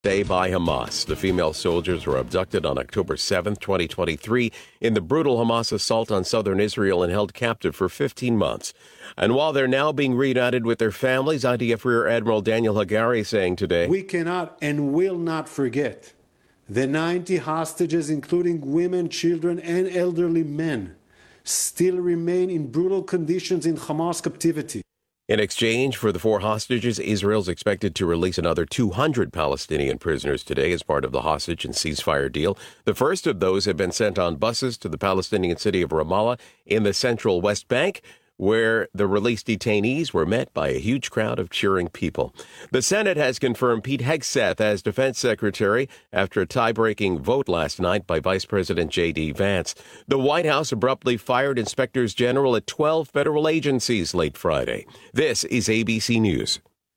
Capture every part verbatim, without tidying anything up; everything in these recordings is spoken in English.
Day by Hamas. The female soldiers were abducted on October seventh, twenty twenty-three, in the brutal Hamas assault on southern Israel and held captive for fifteen months. And while they're now being reunited with their families, I D F Rear Admiral Daniel Hagari saying today, "We cannot and will not forget the ninety hostages, including women, children, and elderly men, still remain in brutal conditions in Hamas captivity." In exchange for the four hostages, Israel's expected to release another two hundred Palestinian prisoners today as part of the hostage and ceasefire deal. The first of those have been sent on buses to the Palestinian city of Ramallah in the central West Bank, where the released detainees were met by a huge crowd of cheering people. The Senate has confirmed Pete Hegseth as defense secretary after a tie-breaking vote last night by Vice President J D. Vance. The White House abruptly fired inspectors general at twelve federal agencies late Friday. This is A B C News.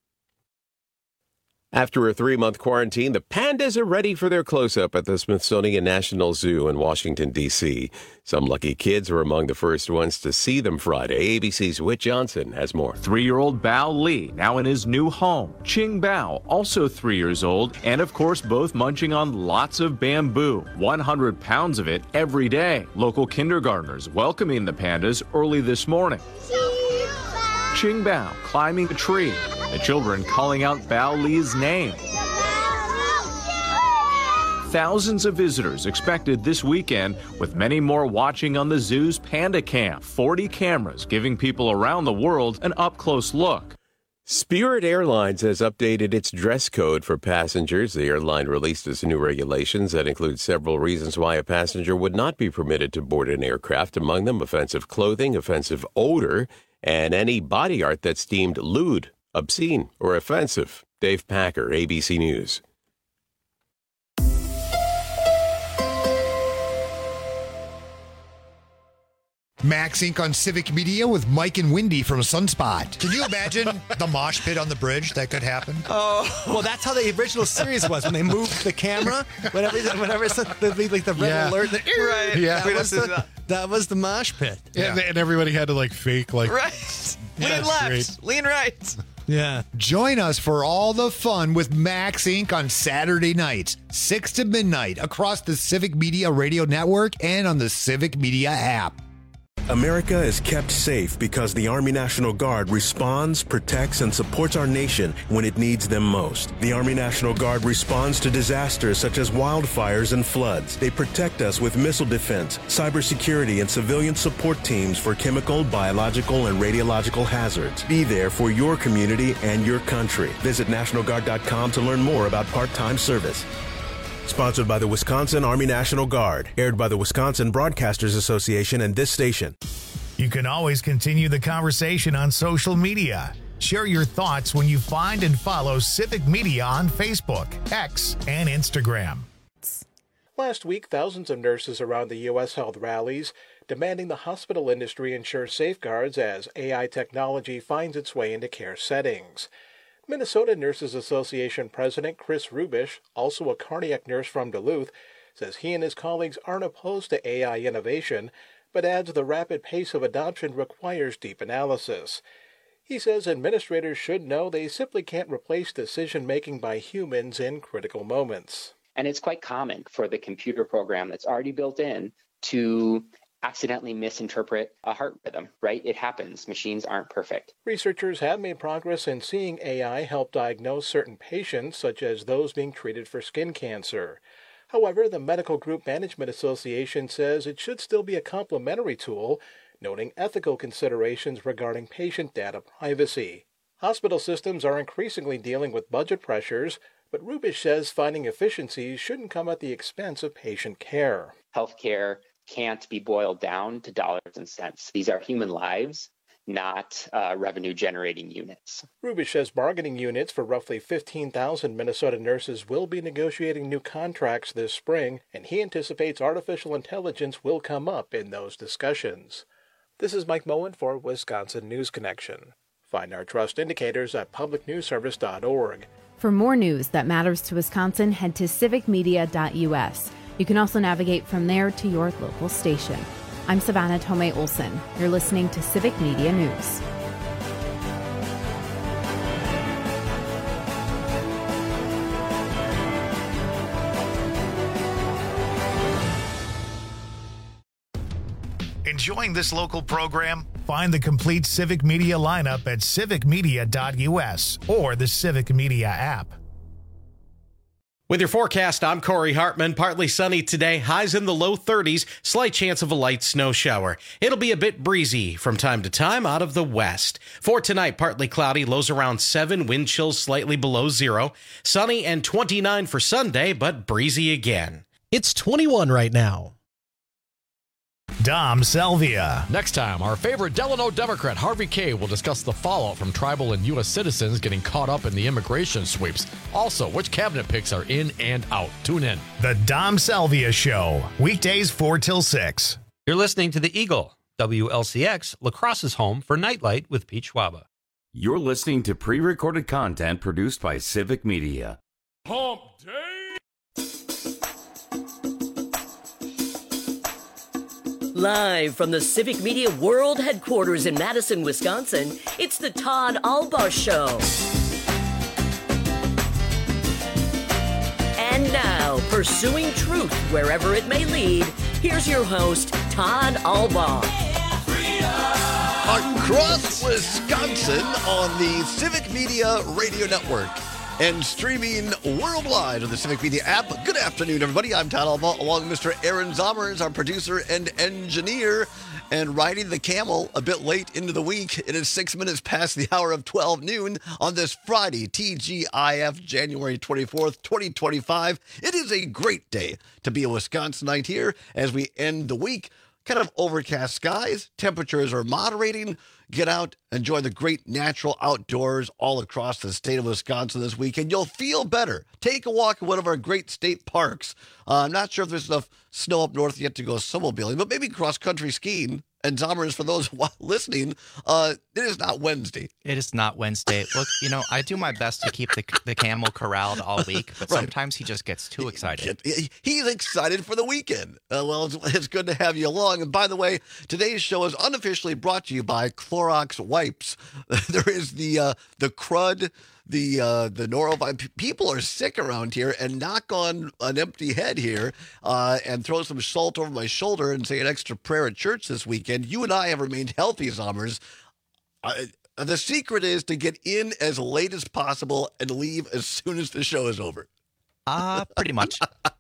After a three-month quarantine, the pandas are ready for their close-up at the Smithsonian National Zoo in Washington, D C Some lucky kids were among the first ones to see them Friday. A B C's Whit Johnson has more. Three-year-old Bao Li, now in his new home. Qing Bao, also three years old, and of course both munching on lots of bamboo, one hundred pounds of it every day. Local kindergartners welcoming the pandas early this morning. Qing Bao climbing a tree, the children calling out Bao Li's name. Thousands of visitors expected this weekend, with many more watching on the zoo's Panda Cam. forty cameras giving people around the world an up-close look. Spirit Airlines has updated its dress code for passengers. The airline released its new regulations that include several reasons why a passenger would not be permitted to board an aircraft, among them offensive clothing, offensive odor, and any body art that's deemed lewd, obscene, or offensive. Dave Packer, A B C News. Max Incorporated on Civic Media with Mike and Wendy from Sunspot. Can you imagine the mosh pit on the bridge that could happen? Oh, well, that's how the original series was when they moved the camera. Whenever, whenever it's the, the, like the red Yeah. alert, the, Right. Yeah. that, was the, that was the mosh pit. Yeah. And, and everybody had to like fake like. Right. Lean That's left, great. lean right. Yeah. Join us for all the fun with Max Incorporated on Saturday nights, six to midnight, across the Civic Media Radio Network and on the Civic Media app. America is kept safe because the Army National Guard responds, protects, and supports our nation when it needs them most. The Army National Guard responds to disasters such as wildfires and floods. They protect us with missile defense, cybersecurity, and civilian support teams for chemical, biological, and radiological hazards. Be there for your community and your country. Visit National Guard dot com to learn more about part-time service. Sponsored by the Wisconsin Army National Guard. Aired by the Wisconsin Broadcasters Association and this station. You can always continue the conversation on social media. Share your thoughts when you find and follow Civic Media on Facebook, X, and Instagram. Last week, thousands of nurses around the U S held rallies demanding the hospital industry ensure safeguards as A I technology finds its way into care settings. Minnesota Nurses Association President Chris Rubish, also a cardiac nurse from Duluth, says he and his colleagues aren't opposed to A I innovation, but adds the rapid pace of adoption requires deep analysis. He says administrators should know they simply can't replace decision-making by humans in critical moments. And it's quite common for the computer program that's already built in to accidentally misinterpret a heart rhythm, right? It happens. Machines aren't perfect. Researchers have made progress in seeing A I help diagnose certain patients, such as those being treated for skin cancer. However, the Medical Group Management Association says it should still be a complementary tool, noting ethical considerations regarding patient data privacy. Hospital systems are increasingly dealing with budget pressures, but Rubish says finding efficiencies shouldn't come at the expense of patient care. Healthcare can't be boiled down to dollars and cents. These are human lives, not uh, revenue-generating units. Rubish says bargaining units for roughly fifteen thousand Minnesota nurses will be negotiating new contracts this spring, and he anticipates artificial intelligence will come up in those discussions. This is Mike Moen for Wisconsin News Connection. Find our trust indicators at public news service dot org. For more news that matters to Wisconsin, head to civic media dot u s. You can also navigate from there to your local station. I'm Savannah Tomei Olson. You're listening to Civic Media News. Enjoying this local program? Find the complete Civic Media lineup at civic media dot u s or the Civic Media app. With your forecast, I'm Corey Hartman. Partly sunny today, highs in the low thirties, slight chance of a light snow shower. It'll be a bit breezy from time to time out of the west. For tonight, partly cloudy, lows around seven, wind chills slightly below zero. Sunny and twenty-nine for Sunday, but breezy again. It's twenty-one right now. Dom Salvia. Next time, our favorite Delano Democrat, Harvey Kaye, will discuss the fallout from tribal and U S citizens getting caught up in the immigration sweeps. Also, which cabinet picks are in and out. Tune in. The Dom Salvia Show, weekdays four till six. You're listening to The Eagle, W L C X, La Crosse's home for Nightlight with Pete Schwaba. You're listening to pre-recorded content produced by Civic Media. Hump Day! Live from the Civic Media World Headquarters in Madison, Wisconsin, it's the Todd Albaugh Show. And now, pursuing truth wherever it may lead, here's your host, Todd Albaugh. Across Wisconsin on the Civic Media Radio Network and streaming worldwide on the Civic Media app. Good afternoon, everybody. I'm Todd Albaugh, along with Mister Aaron Zommers, our producer and engineer, and riding the camel a bit late into the week. It is six minutes past the hour of twelve noon on this Friday, T G I F, January twenty-fourth, twenty twenty-five. It is a great day to be a Wisconsinite here as we end the week. Kind of overcast skies. Temperatures are moderating. Get out, enjoy the great natural outdoors all across the state of Wisconsin this weekend. You'll feel better. Take a walk in one of our great state parks. Uh, I'm not sure if there's enough snow up north yet to go snowmobiling, but maybe cross-country skiing. And Zommers, for those listening, uh, it is not Wednesday. It is not Wednesday. Look, you know, I do my best to keep the the camel corralled all week, but right. Sometimes he just gets too excited. He's excited for the weekend. Uh, well, it's, it's good to have you along. And by the way, today's show is unofficially brought to you by Clorox Wipes. There is the uh, the crud, the uh, the norovirus. People are sick around here, and knock on an empty head here uh, and throw some salt over my shoulder and say an extra prayer at church this weekend. You and I have remained healthy, Zommers. Uh, the secret is to get in as late as possible and leave as soon as the show is over. Uh, pretty much.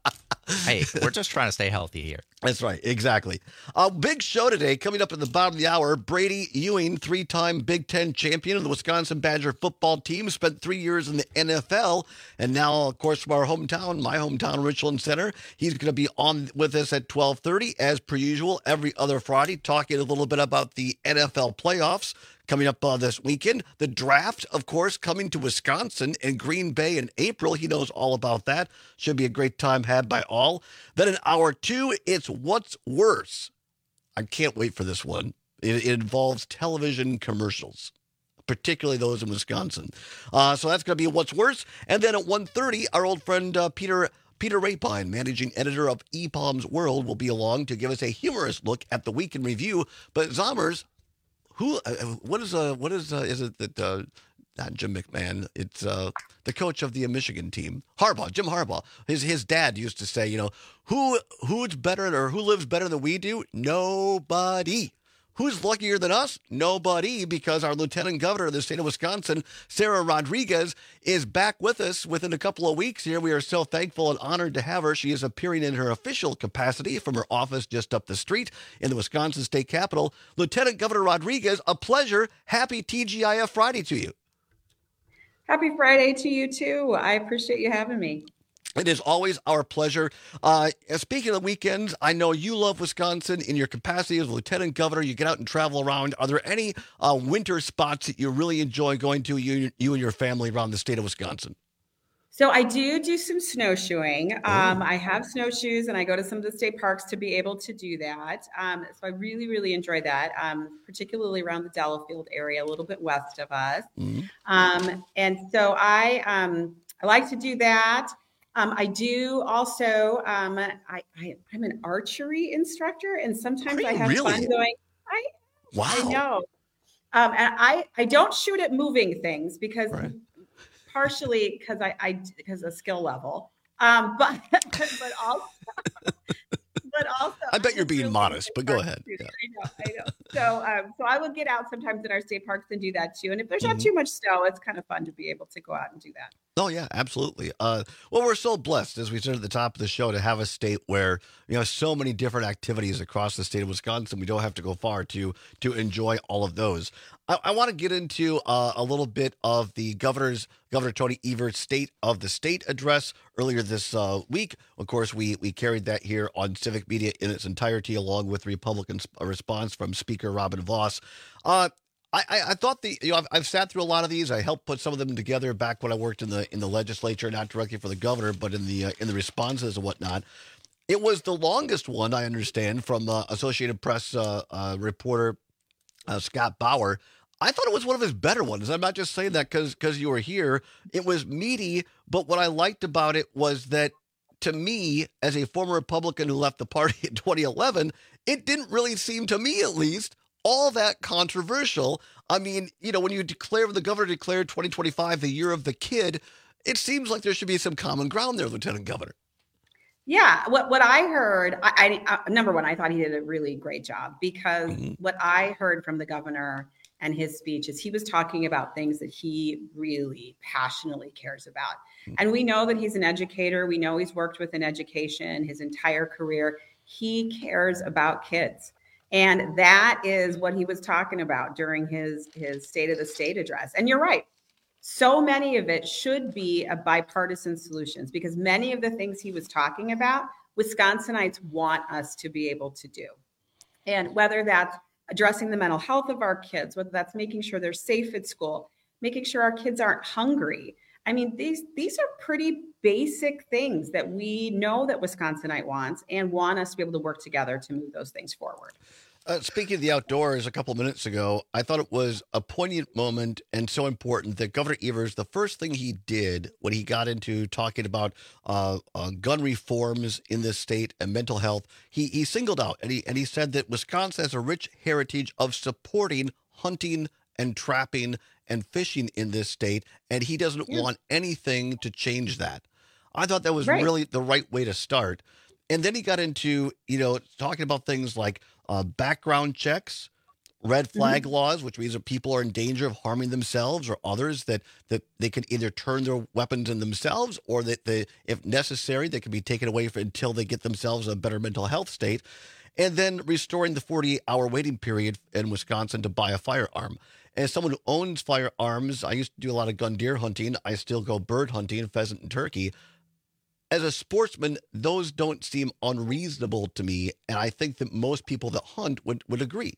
Hey, we're just trying to stay healthy here. That's right. Exactly. A big show today coming up at the bottom of the hour. Brady Ewing, three-time Big Ten champion of the Wisconsin Badger football team, spent three years in the N F L. And now, of course, from our hometown, my hometown, Richland Center, he's going to be on with us at twelve thirty, as per usual, every other Friday, talking a little bit about the N F L playoffs. Coming up uh, this weekend, the draft, of course, coming to Wisconsin and Green Bay in April. He knows all about that. Should be a great time had by all. Then in hour two, it's What's Worse. I can't wait for this one. It, it involves television commercials, particularly those in Wisconsin. Uh, so that's going to be What's Worse. And then at one thirty, our old friend uh, Peter Peter Rapine, managing editor of E P A M's World, will be along to give us a humorous look at the week in review. But Zommers, Who? Uh, what is? Uh, what is? Uh, is it that? Uh, not Jim McMahon. It's uh, the coach of the Michigan team, Harbaugh. Jim Harbaugh. His his dad used to say, you know, who who's better or who lives better than we do? Nobody. Who's luckier than us? Nobody, because our lieutenant governor of the state of Wisconsin, Sarah Rodriguez, is back with us within a couple of weeks here. We are so thankful and honored to have her. She is appearing in her official capacity from her office just up the street in the Wisconsin State Capitol. Lieutenant Governor Rodriguez, a pleasure. Happy T G I F Friday to you. Happy Friday to you, too. I appreciate you having me. It is always our pleasure. Uh, speaking of weekends, I know you love Wisconsin in your capacity as lieutenant governor. You get out and travel around. Are there any uh, winter spots that you really enjoy going to, you, you and your family, around the state of Wisconsin? So I do do some snowshoeing. Um, I have snowshoes, and I go to some of the state parks to be able to do that. Um, so I really, really enjoy that, um, particularly around the Delafield area, a little bit west of us. Mm-hmm. Um, and so I, um, I like to do that. Um, I do also, um, I, I, I'm an archery instructor, and sometimes I have really? fun going, I, wow. I know. Um, and I, I don't shoot at moving things because right. partially because I, I, because of skill level. Um, but, but also, but also, I bet you're being modest, but go ahead. Yeah. I know, I know. So, um, so I will get out sometimes in our state parks and do that too. And if there's not Mhm. too much snow, it's kind of fun to be able to go out and do that. Oh, yeah, absolutely. Uh, well, we're so blessed, as we said at the top of the show, to have a state where you know so many different activities across the state of Wisconsin. We don't have to go far to to enjoy all of those. I, I want to get into uh, a little bit of the governor's Governor Tony Evers' State of the State address earlier this uh, week. Of course, we we carried that here on Civic Media in its entirety, along with Republican a response from Speaker Robin Vos. Uh, I, I, I thought the you know I've, I've sat through a lot of these. I helped put some of them together back when I worked in the in the legislature, not directly for the governor, but in the uh, in the responses and whatnot. It was the longest one, I understand, from uh, Associated Press uh, uh, reporter uh, Scott Bauer. I thought it was one of his better ones. I'm not just saying that because because you were here. It was meaty, but what I liked about it was that, to me, as a former Republican who left the party in twenty eleven, it didn't really seem, to me at least, all that controversial. I mean, you know, when you declare, when the governor declared twenty twenty-five the year of the kid, it seems like there should be some common ground there, Lieutenant Governor. Yeah, what what I heard, I, I uh, number one, I thought he did a really great job because mm-hmm. what I heard from the governor and his speech is he was talking about things that he really passionately cares about. Mm-hmm. And we know that he's an educator. We know he's worked within education his entire career. He cares about kids. And that is what he was talking about during his, his State of the State address. And you're right. So many of it should be a bipartisan solutions because many of the things he was talking about, Wisconsinites want us to be able to do. And whether that's addressing the mental health of our kids, whether that's making sure they're safe at school, making sure our kids aren't hungry. I mean, these these are pretty basic things that we know that Wisconsinite wants and want us to be able to work together to move those things forward. Uh, speaking of the outdoors a couple of minutes ago, I thought it was a poignant moment and so important that Governor Evers, the first thing he did when he got into talking about uh, uh, gun reforms in this state and mental health, he he singled out and he and he said that Wisconsin has a rich heritage of supporting hunting and trapping and fishing in this state, and he doesn't yeah. want anything to change that. I thought that was right. really the right way to start. And then he got into, you know, talking about things like uh, background checks, red flag mm-hmm. laws, which means that people are in danger of harming themselves or others, that, that they can either turn their weapons in themselves or that they, if necessary, they can be taken away for, until they get themselves a better mental health state. And then restoring the forty-eight hour waiting period in Wisconsin to buy a firearm. As someone who owns firearms, I used to do a lot of gun deer hunting. I still go bird hunting, pheasant and turkey. As a sportsman, those don't seem unreasonable to me, and I think that most people that hunt would, would agree.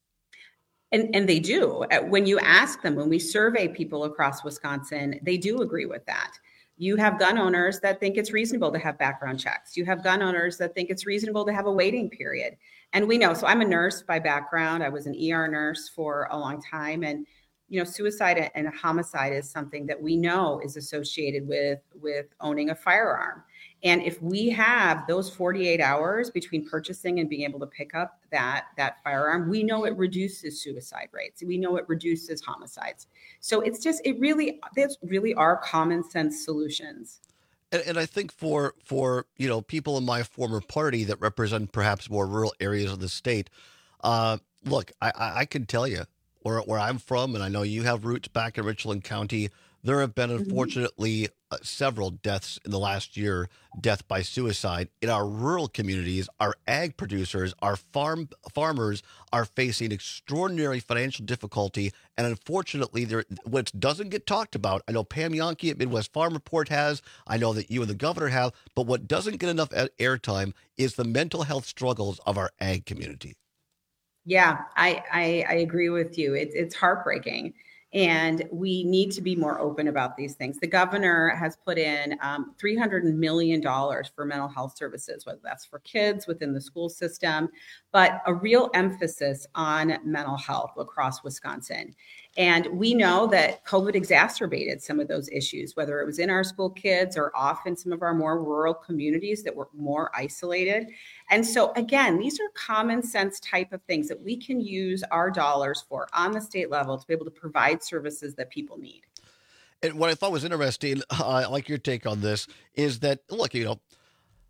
And and they do. When you ask them, when we survey people across Wisconsin, they do agree with that. You have gun owners that think it's reasonable to have background checks. You have gun owners that think it's reasonable to have a waiting period. And we know, so I'm a nurse by background. I was an E R nurse for a long time, and you know, suicide and homicide is something that we know is associated with, with owning a firearm. And if we have those forty-eight hours between purchasing and being able to pick up that, that firearm, we know it reduces suicide rates. We know it reduces homicides. So it's just, it really, these really are common sense solutions. And, and I think for, for, you know, people in my former party that represent perhaps more rural areas of the state, uh, look, I, I, I can tell you, Where, where I'm from, and I know you have roots back in Richland County, there have been, unfortunately, uh, several deaths in the last year, death by suicide. In our rural communities, our ag producers, our farm farmers are facing extraordinary financial difficulty, and unfortunately, there what doesn't get talked about, I know Pam Yonke at Midwest Farm Report has, I know that you and the governor have, but what doesn't get enough airtime is the mental health struggles of our ag community. Yeah, I, I, I agree with you. It's it's heartbreaking, and we need to be more open about these things. The governor has put in um, three hundred million dollars for mental health services, whether that's for kids within the school system, but a real emphasis on mental health across Wisconsin. And we know that COVID exacerbated some of those issues, whether it was in our school kids or off in some of our more rural communities that were more isolated. And so, again, these are common sense type of things that we can use our dollars for on the state level to be able to provide services that people need. And what I thought was interesting, uh, I like your take on this, is that, look, you know,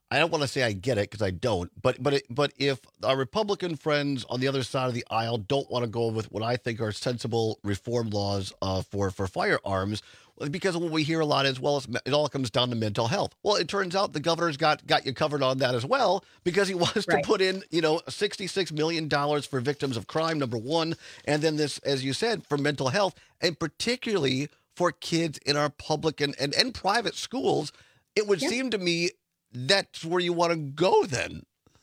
I don't want to say I get it because I don't, but but it, but if our Republican friends on the other side of the aisle don't want to go with what I think are sensible reform laws uh, for for firearms, because what we hear a lot is, well, it's, it all comes down to mental health. Well, it turns out the governor's got got you covered on that as well, because he wants right. to put in, you know, sixty-six million dollars for victims of crime, number one, and then this, as you said, for mental health, and particularly for kids in our public and, and, and private schools. It would yeah. seem to me that's where you want to go then.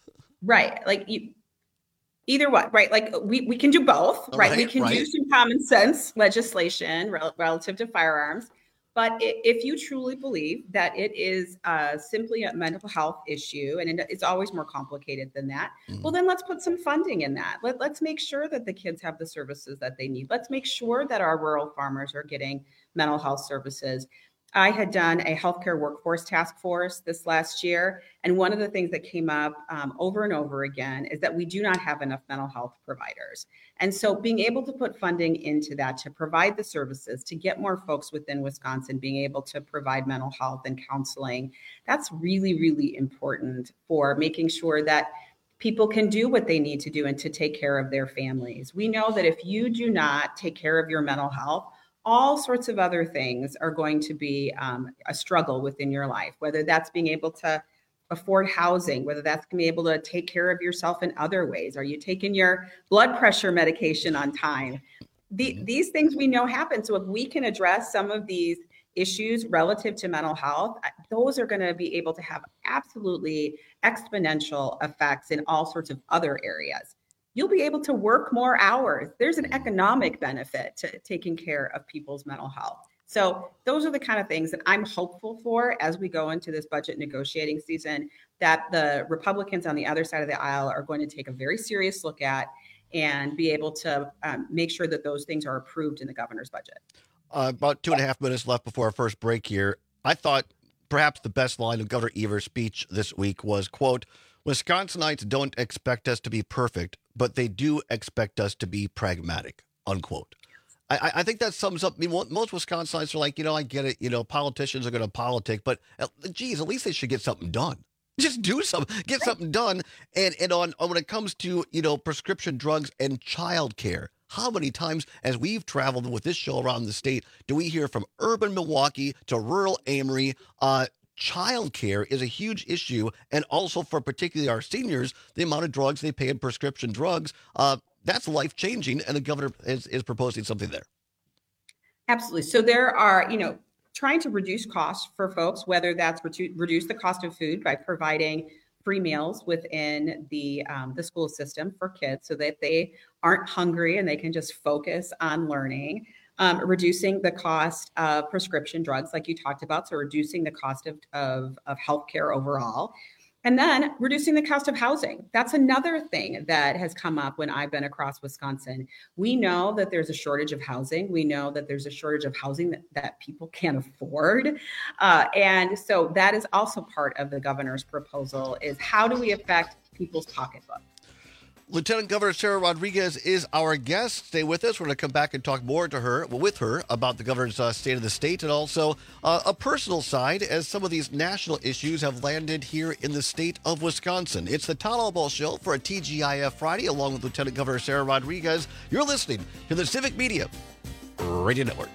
Right. Like you, either one, right? Like we, we can do both, right? right? We can right. do some common sense legislation rel- relative to firearms. But if you truly believe that it is uh, simply a mental health issue, and it's always more complicated than that, mm-hmm. well, then let's put some funding in that. Let, let's make sure that the kids have the services that they need. Let's make sure that our rural farmers are getting mental health services. I had done a healthcare workforce task force this last year. And one of the things that came up um, over and over again is that we do not have enough mental health providers. And so being able to put funding into that to provide the services, to get more folks within Wisconsin being able to provide mental health and counseling, that's really, really important for making sure that people can do what they need to do and to take care of their families. We know that if you do not take care of your mental health, all sorts of other things are going to be um, a struggle within your life, whether that's being able to afford housing, whether that's being able to take care of yourself in other ways. Are you taking your blood pressure medication on time? The, these things we know happen. So if we can address some of these issues relative to mental health, those are going to be able to have absolutely exponential effects in all sorts of other areas. You'll be able to work more hours. There's an economic benefit to taking care of people's mental health. So those are the kind of things that I'm hopeful for as we go into this budget negotiating season, that the Republicans on the other side of the aisle are going to take a very serious look at and be able to um, make sure that those things are approved in the governor's budget. Uh, about two and a half minutes left before our first break here. I thought perhaps the best line of Governor Evers' speech this week was, quote, "Wisconsinites don't expect us to be perfect, but they do expect us to be pragmatic," unquote. I, I think that sums up, I mean, most Wisconsinites are like, you know, I get it, you know, politicians are going to politic, but uh, geez, at least they should get something done. Just do something, get something done. And and on, on when it comes to, you know, prescription drugs and childcare, how many times as we've traveled with this show around the state do we hear from urban Milwaukee to rural Amory, uh, childcare is a huge issue, and also for particularly our seniors, the amount of drugs they pay in prescription drugs, uh, that's life-changing, and the governor is, is proposing something there. Absolutely. So there are, you know, trying to reduce costs for folks, whether that's re- reduce the cost of food by providing free meals within the um, the school system for kids so that they aren't hungry and they can just focus on learning. Um, reducing the cost of prescription drugs, like you talked about, so reducing the cost of, of, of healthcare overall. And then reducing the cost of housing. That's another thing that has come up when I've been across Wisconsin. We know that there's a shortage of housing. We know that there's a shortage of housing that, that people can't afford. Uh, and so that is also part of the governor's proposal, is how do we affect people's pocketbook? Lieutenant Governor Sarah Rodriguez is our guest. Stay with us. We're going to come back and talk more to her, with her about the governor's uh, state of the state, and also uh, a personal side as some of these national issues have landed here in the state of Wisconsin. It's the Todd Albaugh Show for a T G I F Friday, along with Lieutenant Governor Sarah Rodriguez. You're listening to the Civic Media Radio Network.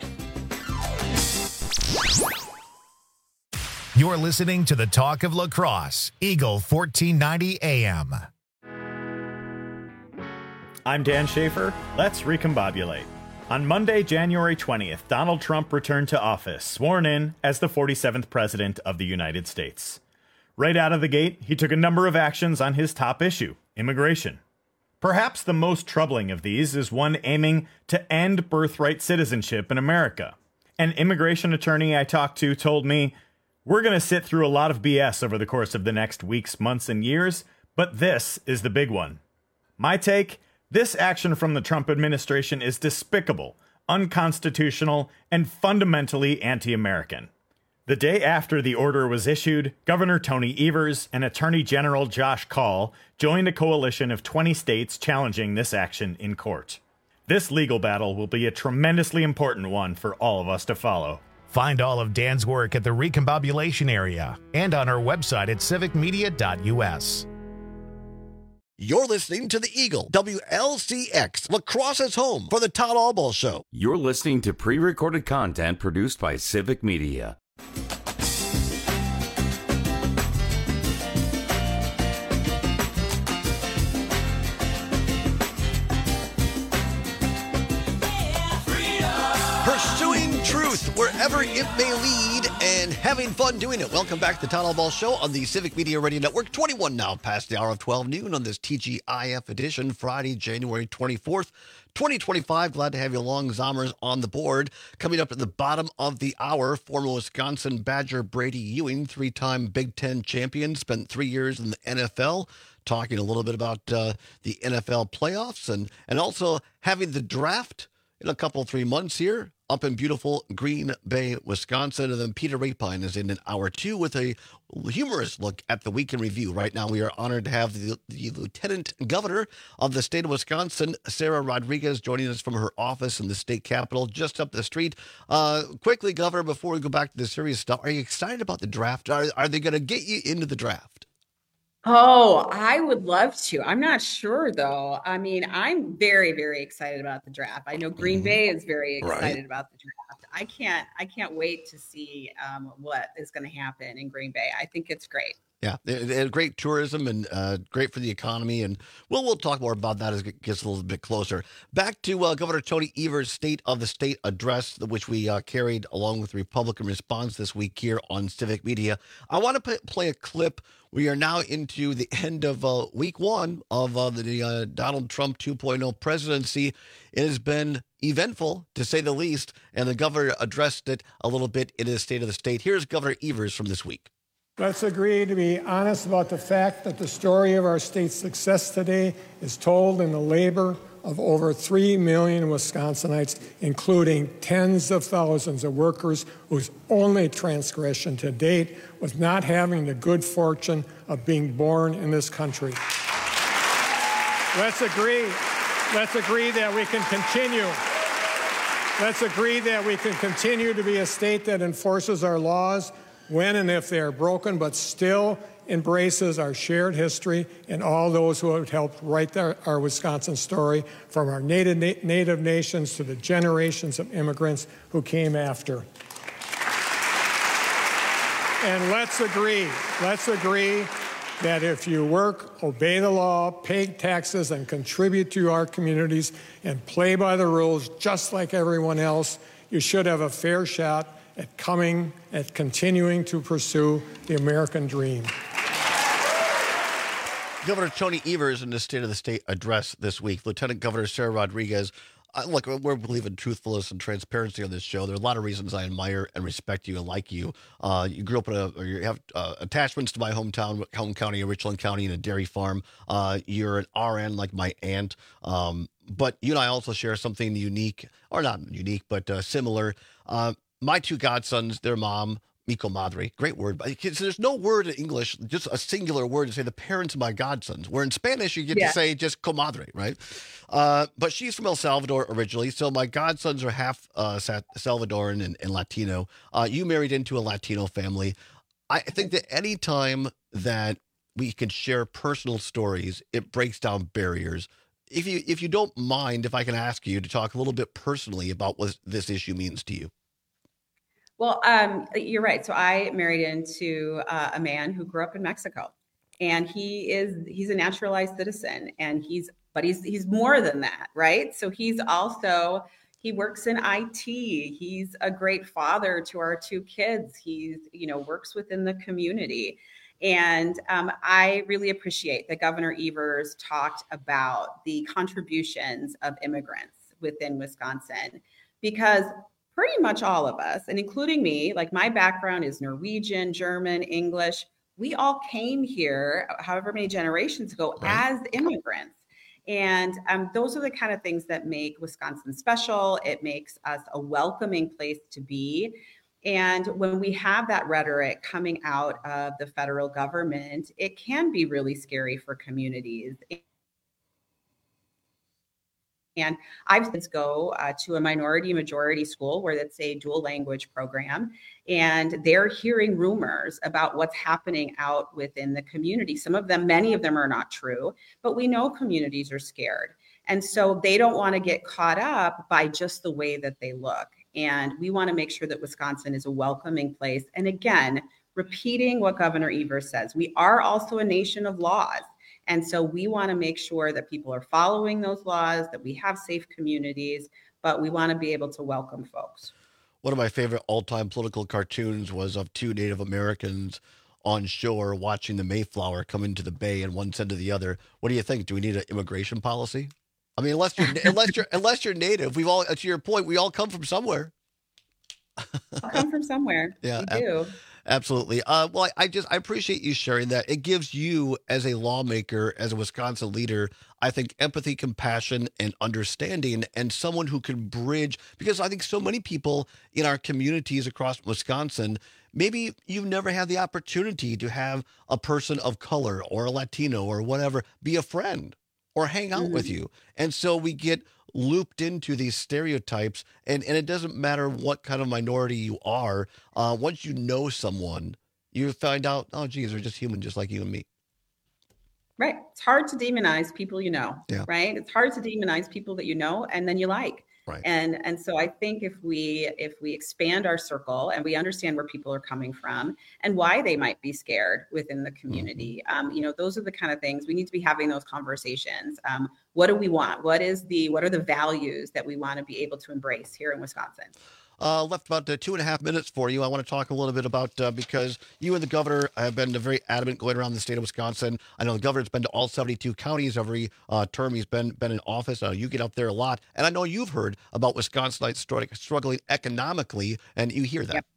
You're listening to the Talk of La Crosse, Eagle fourteen ninety A M. I'm Dan Schaefer. Let's recombobulate. On Monday, January twentieth, Donald Trump returned to office, sworn in as the forty-seventh President of the United States. Right out of the gate, he took a number of actions on his top issue, immigration. Perhaps the most troubling of these is one aiming to end birthright citizenship in America. An immigration attorney I talked to told me, "We're going to sit through a lot of B S over the course of the next weeks, months, and years, but this is the big one." My take? This action from the Trump administration is despicable, unconstitutional, and fundamentally anti-American. The day after the order was issued, Governor Tony Evers and Attorney General Josh Kaul joined a coalition of twenty states challenging this action in court. This legal battle will be a tremendously important one for all of us to follow. Find all of Dan's work at the Recombobulation area and on our website at civic media dot u s. You're listening to the Eagle, W L C X, Lacrosse's home for the Todd Albaugh Show. You're listening to pre-recorded content produced by Civic Media. Pursuing truth wherever it may lead and having fun doing it. Welcome back to the Todd Albaugh Show on the Civic Media Radio Network. twenty-one now past the hour of twelve noon on this T G I F edition, Friday, January twenty-fourth, twenty twenty-five. Glad to have you along, Zommers, on the board. Coming up at the bottom of the hour, former Wisconsin Badger Brady Ewing, three-time Big Ten champion, spent three years in the N F L, talking a little bit about uh, the N F L playoffs and, and also having the draft in a couple, three months here up in beautiful Green Bay, Wisconsin. And then Peter Rapine is in an hour two with a humorous look at the week in review. Right now, we are honored to have the, the Lieutenant Governor of the state of Wisconsin, Sarah Rodriguez, joining us from her office in the state capitol just up the street. Uh, quickly, Governor, before we go back to the serious stuff, are you excited about the draft? Are, are they going to get you into the draft? Oh, I would love to. I'm not sure, though. I mean, I'm very, very excited about the draft. I know Green mm-hmm. Bay is very excited right. about the draft. I can't, I can't wait to see um, what is going to happen in Green Bay. I think it's great. Yeah, they, they had great tourism and uh, great for the economy. And we'll, we'll talk more about that as it gets a little bit closer. Back to uh, Governor Tony Evers' State of the State address, which we uh, carried along with the Republican response this week here on Civic Media. I want to play, play a clip. We are now into the end of uh, week one of uh, the uh, Donald Trump two point oh presidency. It has been eventful, to say the least, and the governor addressed it a little bit in his State of the State. Here's Governor Evers from this week. Let's agree to be honest about the fact that the story of our state's success today is told in the labor of over three million Wisconsinites, including tens of thousands of workers whose only transgression to date was not having the good fortune of being born in this country. Let's agree. Let's agree that we can continue. Let's agree that we can continue to be a state that enforces our laws when and if they are broken, but still embraces our shared history and all those who have helped write our, our Wisconsin story, from our native, na- native nations to the generations of immigrants who came after. And let's agree, let's agree that if you work, obey the law, pay taxes, and contribute to our communities and play by the rules just like everyone else, you should have a fair shot at coming, at continuing to pursue the American dream. Governor Tony Evers in the State of the State address this week. Lieutenant Governor Sarah Rodriguez. Uh, look, we're believing truthfulness and transparency on this show. There are a lot of reasons I admire and respect you and like you. Uh, you grew up in a, or you have uh, attachments to my hometown, home county, Richland County, in a dairy farm. Uh, you're an R N like my aunt. Um, but you and I also share something unique, or not unique, but uh, similar. Uh, my two godsons, their mom, mi comadre, great word. But there's no word in English, just a singular word to say the parents of my godsons. Where in Spanish, you get yeah. to say just comadre, right? Uh, but she's from El Salvador originally, so my godsons are half uh, Salvadoran and, and Latino. Uh, you married into a Latino family. I think that any time that we can share personal stories, it breaks down barriers. If you if you don't mind, if I can ask you to talk a little bit personally about what this issue means to you. Well, um, you're right. So I married into uh, a man who grew up in Mexico, and he is he's a naturalized citizen, and he's but he's he's more than that, right? So he's also he works in I T. He's a great father to our two kids. He's you know works within the community, and um, I really appreciate that Governor Evers talked about the contributions of immigrants within Wisconsin, because pretty much all of us, and including me, like my background is Norwegian, German, English. We all came here, however many generations ago, right. as immigrants. And um, those are the kind of things that make Wisconsin special. It makes us a welcoming place to be. And when we have that rhetoric coming out of the federal government, it can be really scary for communities. And I've kids go uh, to a minority majority school where it's a dual language program, and they're hearing rumors about what's happening out within the community. Some of them, many of them are not true, but we know communities are scared. And so they don't want to get caught up by just the way that they look. And we want to make sure that Wisconsin is a welcoming place. And again, repeating what Governor Evers says, we are also a nation of laws. And so we want to make sure that people are following those laws, that we have safe communities, but we want to be able to welcome folks. One of my favorite all-time political cartoons was of two Native Americans on shore watching the Mayflower come into the bay, and one said to the other, "What do you think? Do we need an immigration policy?" I mean, unless you're unless you're unless you're Native, we've all, to your point, we all come from somewhere. Come from somewhere. Yeah, we do. Absolutely. Uh, well, I, I just I appreciate you sharing that. It gives you, as a lawmaker, as a Wisconsin leader, I think empathy, compassion, and understanding, and someone who can bridge. Because I think so many people in our communities across Wisconsin, maybe you've never had the opportunity to have a person of color or a Latino or whatever be a friend or hang out mm-hmm. with you, and so we get looped into these stereotypes, and, and it doesn't matter what kind of minority you are. Uh, once you know someone, you find out, oh, geez, they're just human, just like you and me. Right. It's hard to demonize people you know, yeah. right? It's hard to demonize people that you know and then you like. Right. And and so I think if we if we expand our circle and we understand where people are coming from and why they might be scared within the community, mm-hmm. um, you know, those are the kind of things we need to be having those conversations. Um, what do we want? What is the what are the values that we want to be able to embrace here in Wisconsin? Uh, left about uh, two and a half minutes for you. I want to talk a little bit about, uh, because you and the governor have been very adamant going around the state of Wisconsin. I know the governor's been to all seventy-two counties every uh, term he's been been in office. Uh, you get up there a lot. And I know you've heard about Wisconsinites struggling economically, and you hear that. Yep.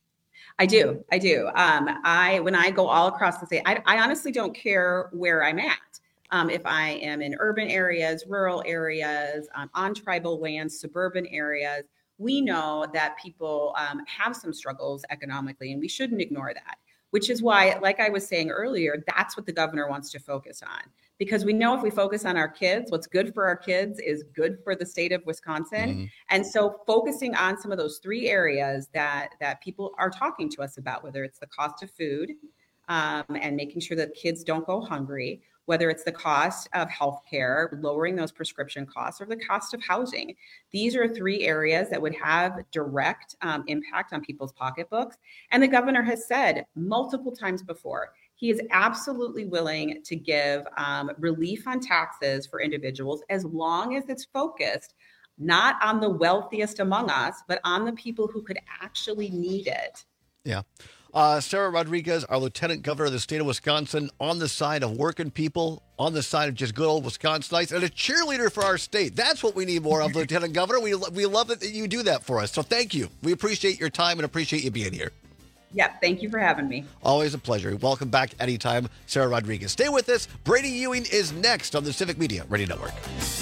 I do. I do. Um, I when I go all across the state, I, I honestly don't care where I'm at. Um, if I am in urban areas, rural areas, um, on tribal lands, suburban areas, we know that people um, have some struggles economically, and we shouldn't ignore that, which is why, like I was saying earlier, that's what the governor wants to focus on. Because we know if we focus on our kids, what's good for our kids is good for the state of Wisconsin. Mm-hmm. And so focusing on some of those three areas that, that people are talking to us about, whether it's the cost of food um, and making sure that kids don't go hungry, whether it's the cost of healthcare, lowering those prescription costs, or the cost of housing. These are three areas that would have direct um, impact on people's pocketbooks. And the governor has said multiple times before, he is absolutely willing to give um, relief on taxes for individuals as long as it's focused not on the wealthiest among us, but on the people who could actually need it. Yeah. Uh, Sarah Rodriguez, our Lieutenant Governor of the state of Wisconsin, on the side of working people, on the side of just good old Wisconsinites, and a cheerleader for our state. That's what we need more of, Lieutenant Governor. We we love it that you do that for us. So thank you. We appreciate your time and appreciate you being here. Yeah, thank you for having me. Always a pleasure. Welcome back anytime, Sarah Rodriguez. Stay with us. Brady Ewing is next on the Civic Media Radio Network.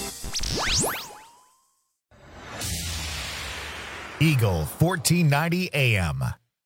Eagle fourteen ninety A M.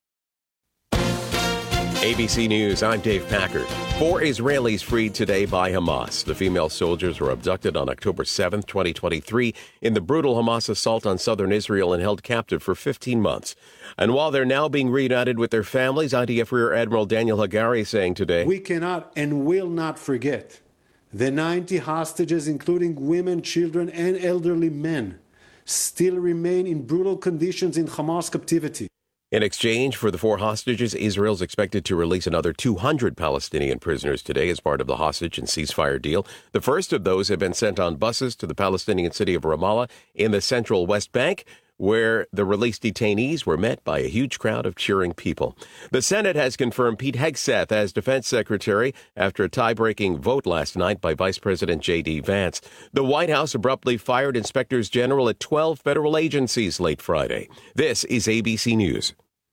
A B C News, I'm Dave Packard. Four Israelis freed today by Hamas. The female soldiers were abducted on October seventh, twenty twenty-three, in the brutal Hamas assault on southern Israel and held captive for fifteen months. And while they're now being reunited with their families, I D F Rear Admiral Daniel Hagari saying today, "We cannot and will not forget the ninety hostages, including women, children, and elderly men, still remain in brutal conditions in Hamas captivity." In exchange for the four hostages, Israel's expected to release another two hundred Palestinian prisoners today as part of the hostage and ceasefire deal. The first of those have been sent on buses to the Palestinian city of Ramallah in the central West Bank, where the released detainees were met by a huge crowd of cheering people. The Senate has confirmed Pete Hegseth as defense secretary after a tie-breaking vote last night by Vice President J D. Vance. The White House abruptly fired inspectors general at twelve federal agencies late Friday. This is A B C News.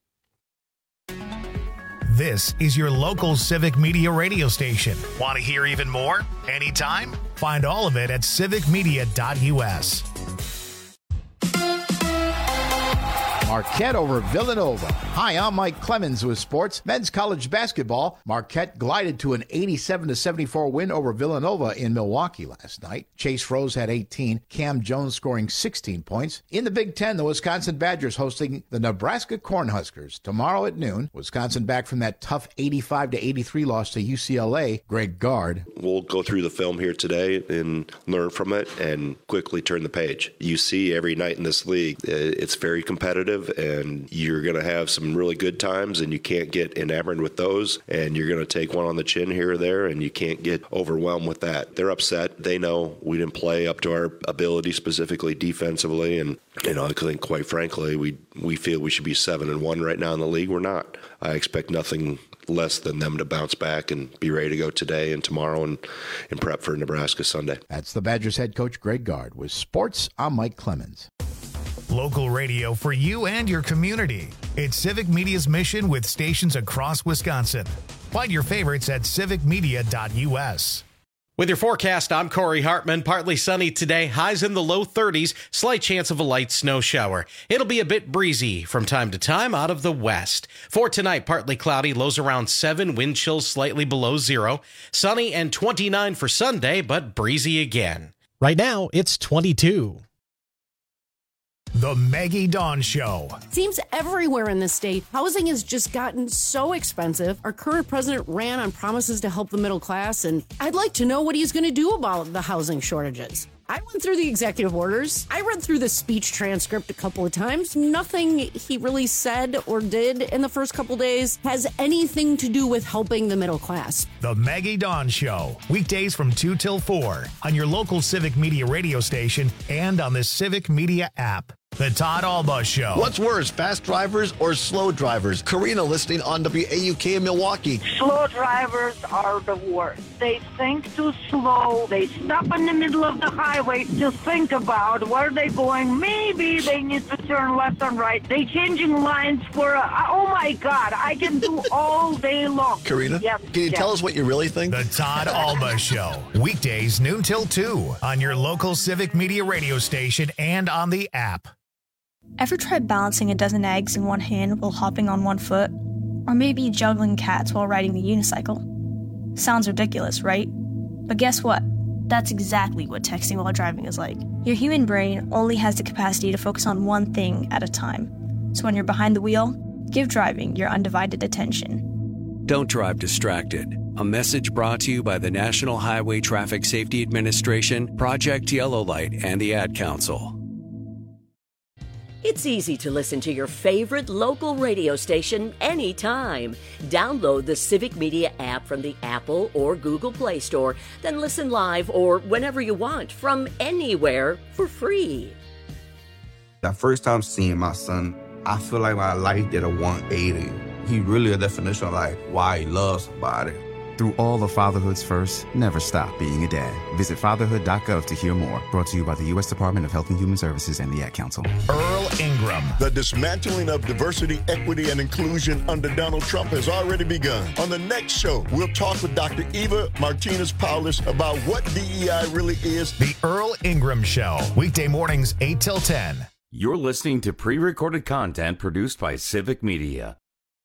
This is your local Civic Media radio station. Want to hear even more? Anytime? Find all of it at civic media dot u s. Marquette over Villanova. Hi, I'm Mike Clemens with sports. Men's college basketball. Marquette glided to an eighty-seven to seventy-four win over Villanova in Milwaukee last night. Chase Rose had eighteen. Cam Jones scoring sixteen points. In the Big Ten, the Wisconsin Badgers hosting the Nebraska Cornhuskers tomorrow at noon. Wisconsin back from that tough eighty-five to eighty-three loss to U C L A. Greg Gard. We'll go through the film here today and learn from it and quickly turn the page. You see every night in this league, it's very competitive, and you're going to have some really good times, and you can't get enamored with those, and you're going to take one on the chin here or there, and you can't get overwhelmed with that. They're upset. They know we didn't play up to our ability, specifically defensively, and you know, I think quite frankly, we we feel we should be seven and one right now in the league. We're not. I expect nothing less than them to bounce back and be ready to go today and tomorrow and, and prep for Nebraska Sunday. That's the Badgers head coach Greg Gard. With sports, I'm Mike Clemens. Local radio for you and your community. It's Civic Media's mission with stations across Wisconsin. Find your favorites at civic media dot u s. With your forecast, I'm Corey Hartman. Partly sunny today, highs in the low thirties, slight chance of a light snow shower. It'll be a bit breezy from time to time out of the west. For tonight, partly cloudy, lows around seven, wind chills slightly below zero. Sunny and twenty-nine for Sunday, but breezy again. Right now, it's twenty-two. The Maggie Dawn Show. Seems everywhere in the state, housing has just gotten so expensive. Our current president ran on promises to help the middle class, and I'd like to know what he's going to do about the housing shortages. I went through the executive orders. I read through the speech transcript a couple of times. Nothing he really said or did in the first couple days has anything to do with helping the middle class. The Maggie Dawn Show. Weekdays from two till four on your local Civic Media radio station and on the Civic Media app. The Todd Alba Show. What's worse, fast drivers or slow drivers? Karina listening on W A U K in Milwaukee. Slow drivers are the worst. They think too slow. They stop in the middle of the highway to think about where they're going. Maybe they need to turn left and right. They changing lines for, a, oh my God, I can do all day long. Karina, yes, can you yes. tell us what you really think? The Todd Alba Show. Weekdays noon till two on your local Civic Media radio station and on the app. Ever tried balancing a dozen eggs in one hand while hopping on one foot? Or maybe juggling cats while riding the unicycle? Sounds ridiculous, right? But guess what? That's exactly what texting while driving is like. Your human brain only has the capacity to focus on one thing at a time. So when you're behind the wheel, give driving your undivided attention. Don't drive distracted. A message brought to you by the National Highway Traffic Safety Administration, Project Yellow Light, and the Ad Council. It's easy to listen to your favorite local radio station anytime. Download the Civic Media app from the Apple or Google Play Store, then listen live or whenever you want from anywhere for free. The first time seeing my son, I feel like my life did a one eighty. He really a definition of like why he loves somebody. Through all of fatherhood's first, never stop being a dad. Visit fatherhood dot gov to hear more. Brought to you by the U S Department of Health and Human Services and the Ad Council. Earl Ingram. The dismantling of diversity, equity, and inclusion under Donald Trump has already begun. On the next show, we'll talk with Doctor Eva Martinez-Paulus about what D E I really is. The Earl Ingram Show. Weekday mornings, eight till ten. You're listening to pre-recorded content produced by Civic Media.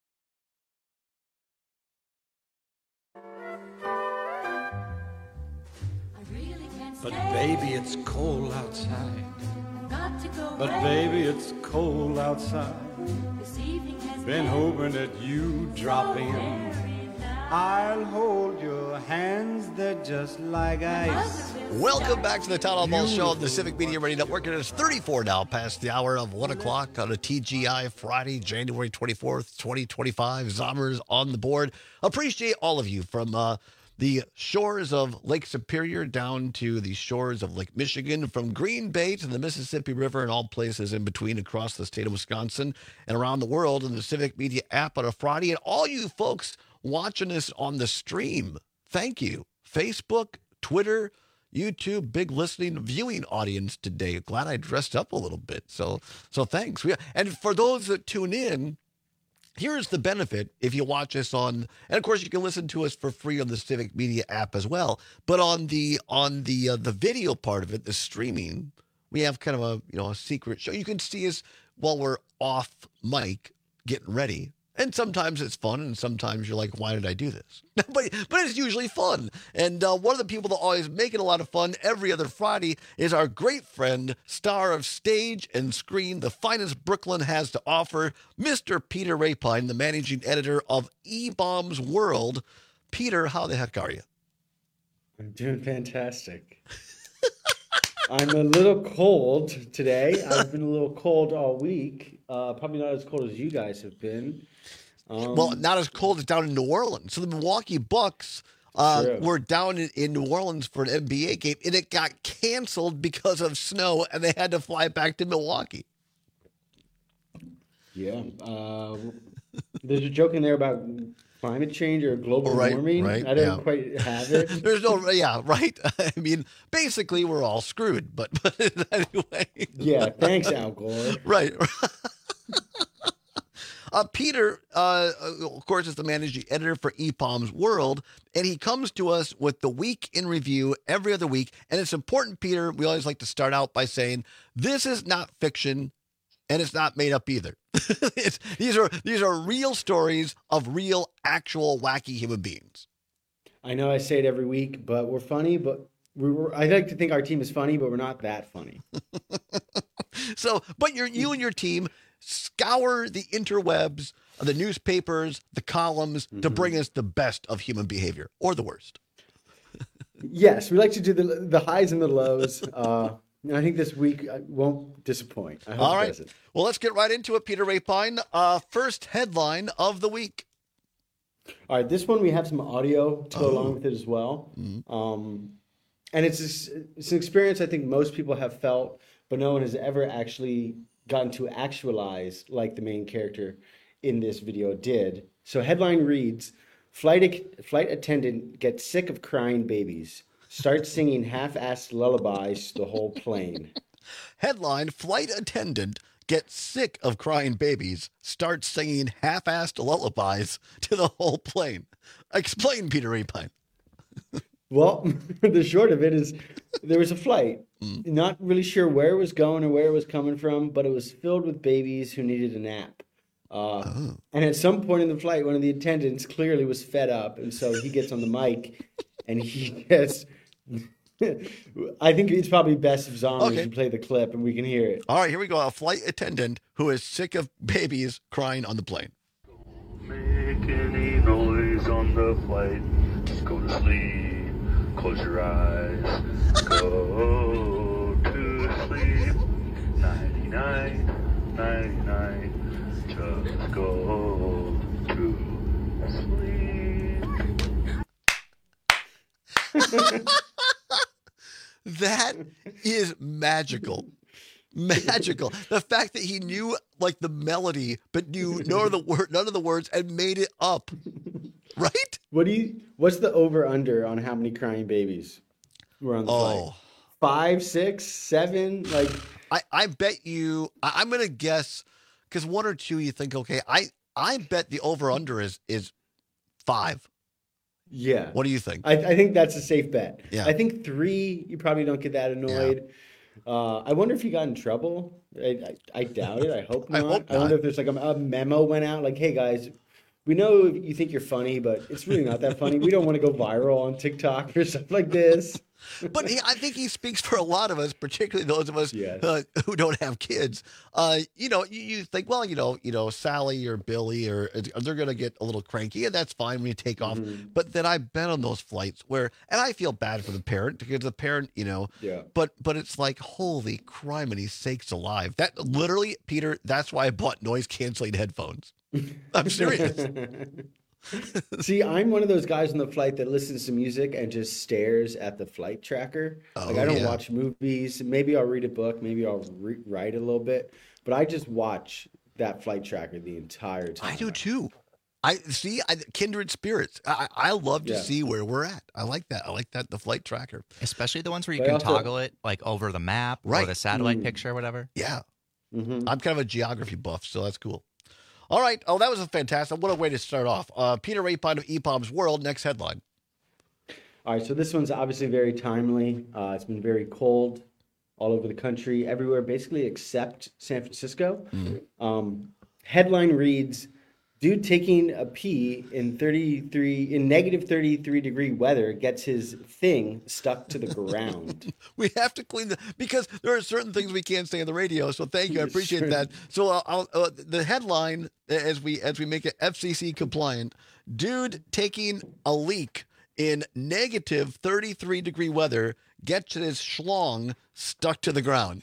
But baby, it's cold outside. But baby, it's cold outside. Been hoping that you drop in. I'll hold your hands, they're just like ice. Welcome back to the Town Hall Ball Show on the Civic Media Radio Network. It is thirty-four now past the hour of one o'clock on a T G I Friday, January twenty-fourth, twenty twenty-five. Zommers on the board. Appreciate all of you from uh, the shores of Lake Superior down to the shores of Lake Michigan, from Green Bay to the Mississippi River and all places in between across the state of Wisconsin and around the world in the Civic Media app on a Friday. And all you folks watching us on the stream, thank you. Facebook, Twitter, YouTube, big listening, viewing audience today. Glad I dressed up a little bit. So, so thanks. And for those that tune in, here's the benefit if you watch us on, and of course you can listen to us for free on the Civic Media app as well. But on the on the uh, the video part of it, the streaming, we have kind of a you know a secret show. You can see us while we're off mic getting ready. And sometimes it's fun, and sometimes you're like, why did I do this? but but it's usually fun. And uh, one of the people that always make it a lot of fun every other Friday is our great friend, star of stage and screen, the finest Brooklyn has to offer, Mister Peter Rapine, the managing editor of E-Bombs World. Peter, how the heck are you? I'm doing fantastic. I'm a little cold today. I've been a little cold all week. Uh, probably not as cold as you guys have been. Um, well, not as cold as down in New Orleans. So the Milwaukee Bucks uh, were down in, in New Orleans for an N B A game, and it got canceled because of snow, and they had to fly back to Milwaukee. Yeah. Uh, there's a joke in there about climate change or global right, warming. Right, I don't yeah. quite have it. There's no, yeah, right. I mean, basically, we're all screwed. But, but anyway. Yeah, thanks, Al Gore. Right. uh, Peter, uh, of course, is the managing editor for E-Bombs World, and he comes to us with the week in review every other week. And it's important, Peter. We always like to start out by saying this is not fiction. And it's not made up either. it's, these are these are real stories of real, actual, wacky human beings. I know I say it every week, but we're funny. But we were, I like to think our team is funny, but we're not that funny. So, but you're, you and your team scour the interwebs, the newspapers, the columns mm-hmm. to bring us the best of human behavior, or the worst. Yes, we like to do the the highs and the lows. Uh, I think this week won't disappoint. I hope All right. It doesn't. Well, let's get right into it, Peter Rapine. Uh, first headline of the week. All right. This one, we have some audio to go oh. along with it as well. Mm-hmm. Um, and it's, a, it's an experience I think most people have felt, but no one has ever actually gotten to actualize like the main character in this video did. So headline reads, Flight, flight attendant gets sick of crying babies. Starts singing half-assed lullabies to the whole plane. Headline, flight attendant gets sick of crying babies, starts singing half-assed lullabies to the whole plane. Explain, Peter Rapine. Well, the short of it is there was a flight. Mm. Not really sure where it was going or where it was coming from, but it was filled with babies who needed a nap. Uh, oh. And at some point in the flight, one of the attendants clearly was fed up, and so he gets on the mic and he gets... I think it's probably best if Zombie okay. play the clip and we can hear it. All right, here we go. A flight attendant who is sick of babies crying on the plane. Make any noise on the flight. Just go to sleep. Close your eyes. Go to sleep. ninety-nine, ninety-nine. Just go to sleep. That is magical. Magical. The fact that he knew like the melody, but knew none of the word, none of the words, and made it up. Right? What do you? What's the over under on how many crying babies were on the oh. flight? Five, six, seven. Like I, I bet you. I, I'm gonna guess because one or two you think okay. I, I bet the over under is is five. Yeah. What do you think? I, I think that's a safe bet. Yeah. I think three, you probably don't get that annoyed. Yeah. Uh, I wonder if he got in trouble. I, I, I doubt it. I hope not. I, hope not. I wonder if there's like a, a memo went out like, hey guys, we know you think you're funny, but it's really not that funny. We don't want to go viral on TikTok or stuff like this. But he, I think he speaks for a lot of us, particularly those of us yes. uh, who don't have kids. Uh, you know, you, you think, well, you know, you know, Sally or Billy or they're going to get a little cranky, and that's fine when you take off. Mm-hmm. But then I've been on those flights where, and I feel bad for the parent because the parent, you know, yeah. But but it's like, holy criminy sakes alive! That literally, Peter. That's why I bought noise canceling headphones. I'm serious. See, I'm one of those guys on the flight that listens to music and just stares at the flight tracker. Oh, like I don't yeah. watch movies. Maybe I'll read a book. Maybe I'll re- write a little bit. But I just watch that flight tracker the entire time. I do too. I see. I, kindred spirits. I, I love to yeah. see where we're at. I like that. I like that. The flight tracker, especially the ones where you but can also, toggle it like over the map right. or the satellite mm. picture or whatever. Yeah, mm-hmm. I'm kind of a geography buff, so that's cool. All right. Oh, that was a fantastic. What a way to start off. Uh, Peter Rapine of E-Bombs World. Next headline. All right. So this one's obviously very timely. Uh, it's been very cold all over the country, everywhere, basically except San Francisco. Mm-hmm. Um, headline reads, dude taking a pee in thirty-three in negative thirty-three degree weather gets his thing stuck to the ground. We have to clean the because there are certain things we can't say on the radio. So thank you, I appreciate Sure. that. So uh, I'll, uh, the headline, as we as we make it F C C compliant, dude taking a leak in negative thirty-three degree weather gets his schlong stuck to the ground.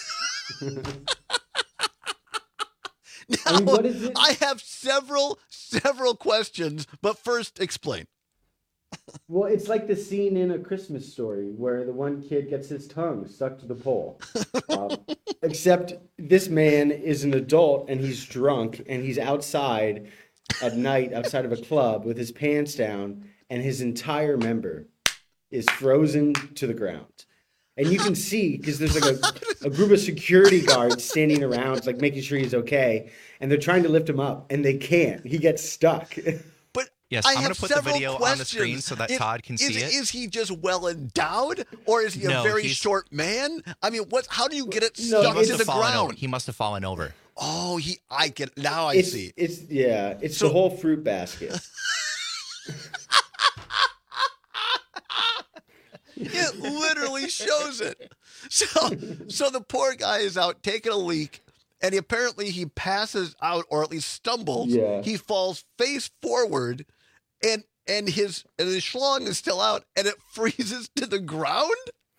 Now, I mean, what is it? I have several several questions, but first explain. Well, it's like the scene in A Christmas Story where the one kid gets his tongue stuck to the pole. Um, except this man is an adult and he's drunk and he's outside at night outside of a club with his pants down and his entire member is frozen to the ground. And you can see, because there's like a, a group of security guards standing around, like making sure he's okay. And they're trying to lift him up and they can't. He gets stuck. Yes, I I'm going have to put the several video on the screen questions. so that If- Todd can is, see it. Is he just well endowed, or is he a No, very he's- short man? I mean, what? How do you get it he stuck must to have the fallen ground? over. He must have fallen over. Oh, he. I get now. I it's, see. It's yeah. It's So- the whole fruit basket. It literally shows it. So, so the poor guy is out taking a leak, and he, apparently he passes out, or at least stumbles. Yeah. He falls face forward, and and his and his schlong is still out, and it freezes to the ground.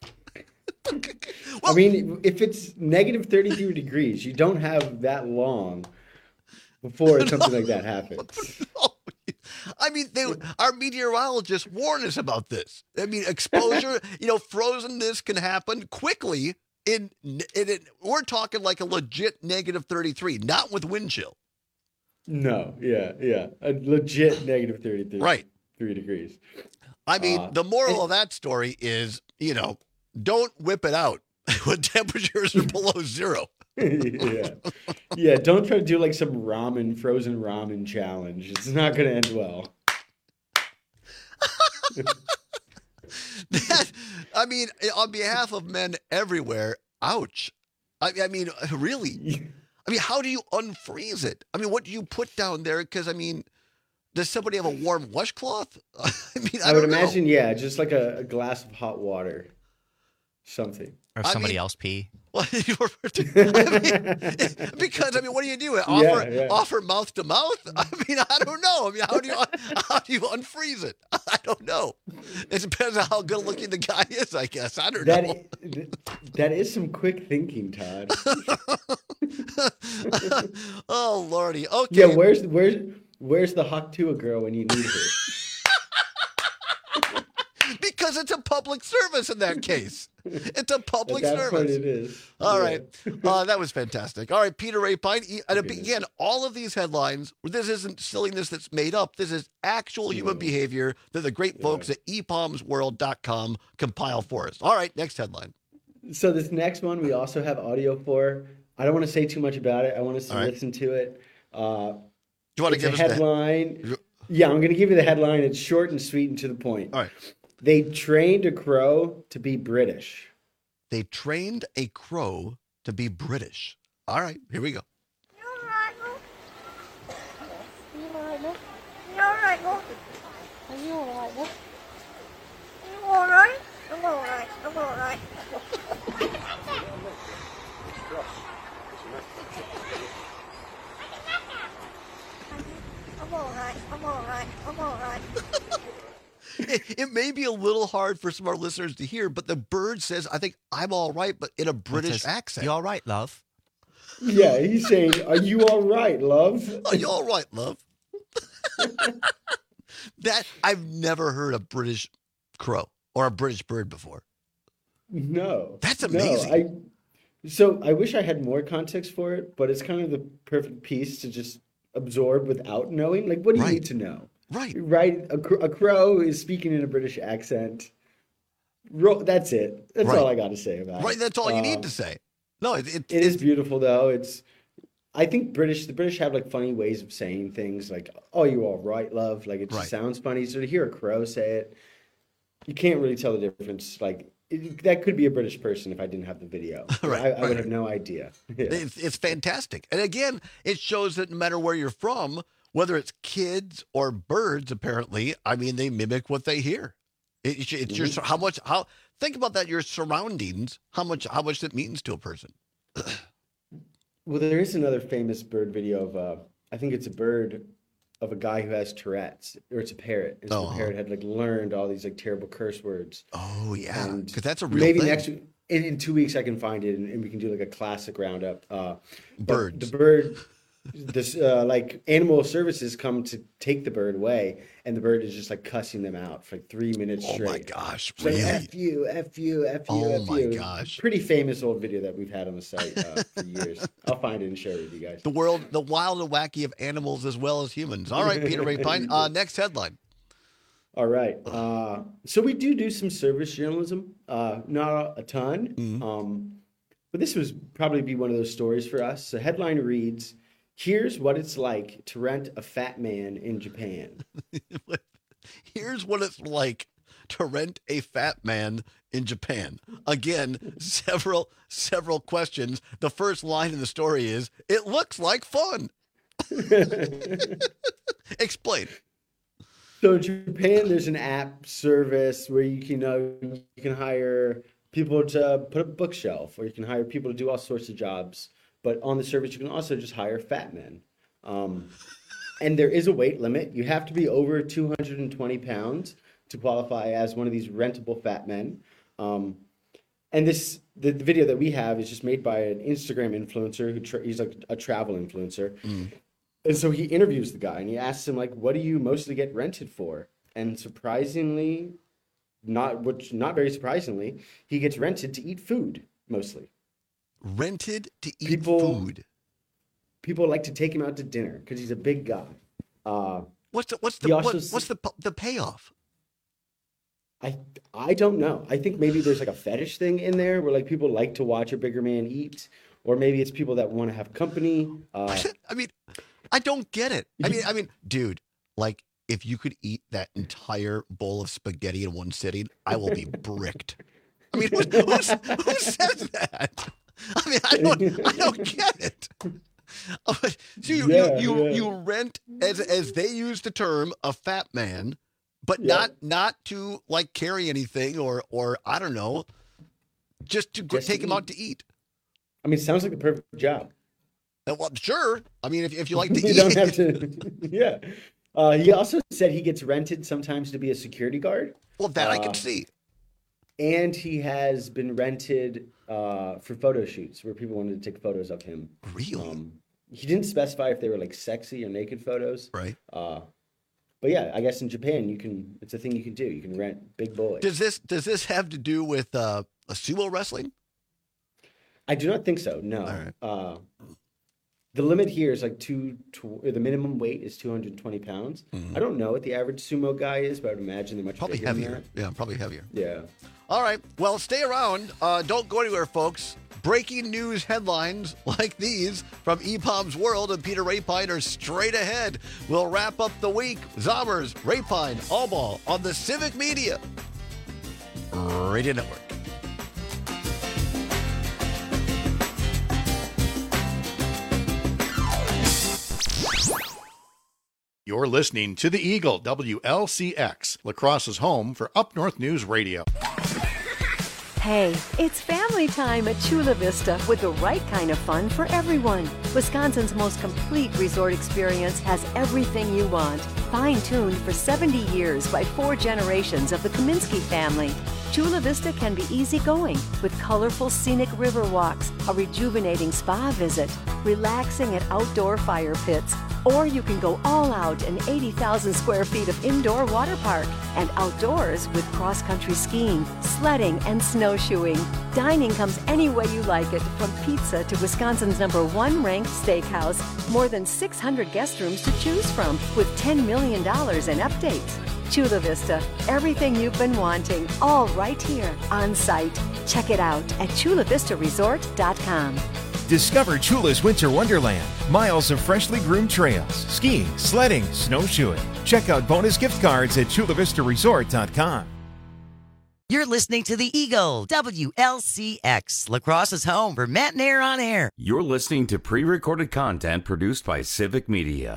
I mean, if it's negative thirty-three degrees, you don't have that long before something like that happens. I mean, they, our meteorologists warn us about this. I mean, exposure, you know, frozenness can happen quickly. In, in, in we're talking like a legit negative thirty-three, not with wind chill. No, yeah, yeah, a legit negative thirty-three, Right. three degrees. I mean, Uh, the moral of that story is, you know, don't whip it out when temperatures are below zero. yeah, yeah. Don't try to do like some ramen, frozen ramen challenge. It's not going to end well. That, I mean, on behalf of men everywhere, ouch. I, I mean, really. I mean, how do you unfreeze it? I mean, what do you put down there? Because, I mean, does somebody have a warm washcloth? I mean, I, I, would don't know. imagine, yeah, just like a, a glass of hot water, something. Or I somebody mean- else pee. Well, you were- I mean, because I mean, what do you do? Offer Yeah, yeah. offer mouth to mouth? I mean, I don't know. I mean, how do you how do you unfreeze it? I don't know. It depends on how good looking the guy is, I guess. I don't That know. i- that is some quick thinking, Todd. Oh lordy. Okay. Yeah, where's where's where's the Haktua girl when you need her? Because it's a public service in that case. It's a public At that service. point it is. All Yeah. right. Uh, that was fantastic. All right, Peter Rapine. he- And again, all of these headlines, this isn't silliness that's made up. This is actual human behavior that the great folks at e palms world dot com compile for us. All right, next headline. So this next one we also have audio for. I don't want to say too much about it. I want us to All right. listen to it. Uh, Do you want to it's give a us the headline? Yeah, I'm going to give you the headline. It's short and sweet and to the point. All right. They trained a crow to be British. They trained a crow to be British. All right, here we go. You all right, Lou? You all right, Lou? Are you all right, Lou? You all right? I'm all right. I'm all right. I'm all right. I'm all right. I'm all right. It, it may be a little hard for some of our listeners to hear, but the bird says, I think I'm all right, but in a British says, accent. You all right, love? Yeah, he's saying, "Are you all right, love?" Are you all right, love? That I've never heard a British crow or a British bird before. No, That's no, amazing. I so I wish I had more context for it, but it's kind of the perfect piece to just absorb without knowing. Like, what do you Right. need to know? Right. Right. A, cr- a crow is speaking in a British accent. Ro- that's it. That's Right. all I got to say about it. Right, that's all you Uh, need to say. No, it, it, It is beautiful though. It's. I think British. The British have like funny ways of saying things, like "Oh, you all right, love?" Like it just Right. sounds funny. So to hear a crow say it, you can't really tell the difference. Like it, that could be a British person if I didn't have the video. Right, I, I right. would have no idea. Yeah. It's, it's fantastic. And again, it shows that no matter where you're from, whether it's kids or birds, apparently, I mean, they mimic what they hear. It, it's your, how much, how, think about that, your surroundings, how much, how much that means to a person. Well, there is another famous bird video of, uh, I think it's a bird of a guy who has Tourette's, or it's a parrot. And so Oh. the parrot had like learned all these like terrible curse words. Oh yeah, And because that's a real maybe thing. next in, in two weeks I can find it and, and we can do like a classic roundup. Uh, but Birds. The bird, this uh, like animal services come to take the bird away, and the bird is just like cussing them out for like three minutes Oh straight. my gosh, It's like, really? F you, F you, F you, Oh F my you. gosh. Pretty famous old video that we've had on the site uh, for years. I'll find it and share it with you guys. The world, the wild and wacky of animals as well as humans. All right, Peter Rapine. Uh, next headline. All right. Uh, so we do do some service journalism, uh, not a ton, Mm-hmm. um, but this would probably be one of those stories for us. So headline reads, "Here's what it's like to rent a fat man in Japan." Here's what it's like to rent a fat man in Japan. Again, several, several questions. The first line in the story is, "It looks like fun." Explain. So in Japan, there's an app service where you can uh, you can hire people to put up a bookshelf, or you can hire people to do all sorts of jobs. But on the service, you can also just hire fat men. Um, and there is a weight limit. You have to be over two hundred twenty pounds to qualify as one of these rentable fat men. Um, and this the, the video that we have is just made by an Instagram influencer who tra- he's like a travel influencer. And so he interviews the guy and he asks him, like, what do you mostly get rented for? And surprisingly, not which not very surprisingly, he gets rented to eat food mostly. Rented to eat people, food. People like to take him out to dinner because he's a big guy. Uh, What's the what's he the also what, s- what's the the payoff? I I don't know. I think maybe there's like a fetish thing in there where like people like to watch a bigger man eat, or maybe it's people that want to have company. Uh, I mean, I don't get it. I mean, I mean, dude, like if you could eat that entire bowl of spaghetti in one sitting, I will be bricked. I mean, who, who's, who says that? I mean, I don't, I don't get it. Uh, but so you, Yeah, you, you, yeah. you rent, as as they use the term, a fat man, but Yeah. not not to like carry anything or or I don't know, just to go, Just to take him eat. out to eat. I mean, it sounds like the perfect job. Uh, Well, sure. I mean, if if you like to you eat, don't have to. Yeah. Uh, he also said he gets rented sometimes to be a security guard. well, that I Uh, can see. And he has been rented uh, for photo shoots where people wanted to take photos of him. Really? Um, he didn't specify if they were like sexy or naked photos. Right. Uh, but yeah, I guess in Japan you can. It's a thing you can do. You can rent big boys. Does this does this have to do with uh, a sumo wrestling? I do not think so. No. right. Uh, the limit here is like two. Tw- or the minimum weight is two hundred twenty pounds. I don't know what the average sumo guy is, but I would imagine they're much Probably bigger than heavier. that. Yeah, probably heavier. Yeah. All right. Well, stay around. Uh, don't go anywhere, folks. Breaking news headlines like these from E P O M's World and Peter Rapine are straight ahead. We'll wrap up the week. Zommers, Rapine, Allball on the Civic Media Radio Network. You're listening to The Eagle, W L C X, La Crosse's home for Up North News Radio. Hey, it's family time at Chula Vista with the right kind of fun for everyone. Wisconsin's most complete resort experience has everything you want. Fine-tuned for seventy years by four generations of the Kaminsky family. Chula Vista can be easygoing with colorful scenic river walks, a rejuvenating spa visit, relaxing at outdoor fire pits, or you can go all out in eighty thousand square feet of indoor water park and outdoors with cross-country skiing, sledding, and snowshoeing. Dining comes any way you like it, from pizza to Wisconsin's number one ranked steakhouse. More than six hundred guest rooms to choose from with ten million dollars in updates. Chula Vista, everything you've been wanting, all right here on site. Check it out at chula vista resort dot com. Discover Chula's Winter Wonderland. Miles of freshly groomed trails, skiing, sledding, snowshoeing. Check out bonus gift cards at chula vista resort dot com. You're listening to the Eagle, W L C X, La Crosse's home for Matt and Air on Air. You're listening to pre-recorded content produced by Civic Media.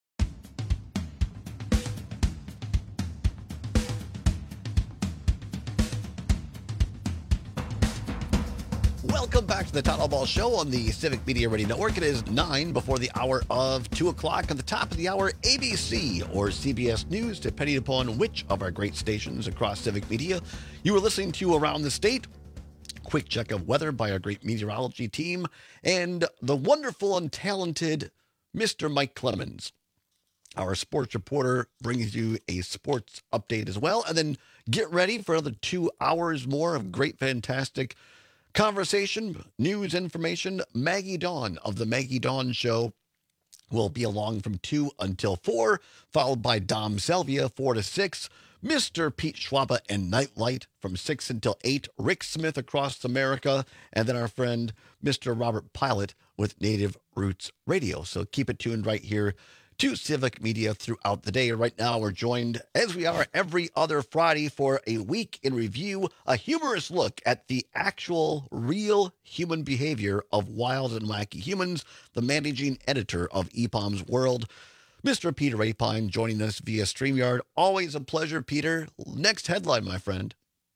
Welcome back to the Total Ball Show on the Civic Media Radio Network. It is nine before the hour of two o'clock. At the top of the hour, A B C or C B S News, depending upon which of our great stations across Civic Media you are listening to around the state. Quick check of weather by our great meteorology team and the wonderful and talented Mister Mike Clemens. Our sports reporter brings you a sports update as well. And then get ready for another two hours more of great, fantastic conversation, news, information. Maggie Dawn of the Maggie Dawn Show will be along from two until four, followed by Dom Selvia, four to six. Mister Pete Schwaba and Nightlight from six until eight. Rick Smith across America. And then our friend, Mister Robert Pilot with Native Roots Radio. So keep it tuned right here to Civic Media throughout the day. Right now, we're joined, as we are every other Friday, for a week in review, a humorous look at the actual, real human behavior of wild and wacky humans, the managing editor of E P O M's World, Mister Peter Rapine, joining us via StreamYard. Always a pleasure, Peter. Next headline, my friend.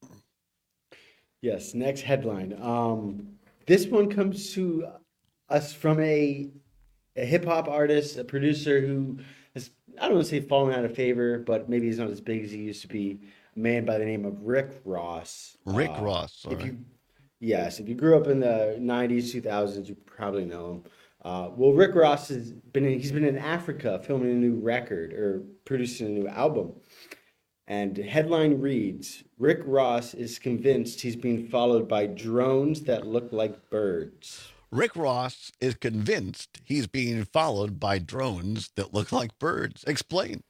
Yes, next headline. Um, this one comes to us from a a hip-hop artist, a producer who has, I don't want to say fallen out of favor, but maybe he's not as big as he used to be. A man by the name of Rick Ross. Rick uh, Ross, all if right. you, Yes, if you grew up in the nineties, two thousands, you probably know him. Uh, well, Rick Ross has been in, he's been in Africa filming a new record or producing a new album. And headline reads, Rick Ross is convinced he's being followed by drones that look like birds. Rick Ross is convinced he's being followed by drones that look like birds. Explain.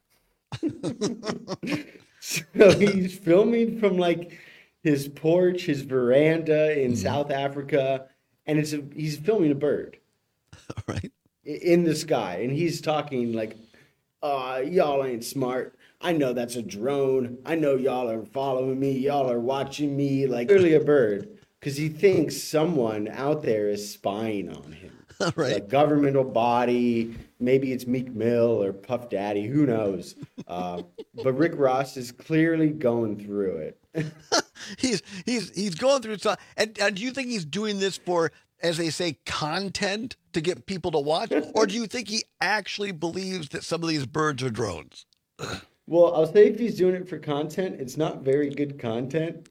So he's filming from like his porch, his veranda in mm-hmm. South Africa, and it's a, he's filming a bird. Right. In the sky. And he's talking like, uh, y'all ain't smart. I know that's a drone. I know y'all are following me. Y'all are watching me. Like, clearly a bird. Because he thinks someone out there is spying on him. Right. A governmental body. Maybe it's Meek Mill or Puff Daddy. Who knows? Uh, but Rick Ross is clearly going through it. he's he's he's going through stuff. And, and do you think he's doing this for, as they say, content to get people to watch? Or do you think he actually believes that some of these birds are drones? Well, I'll say if he's doing it for content, it's not very good content.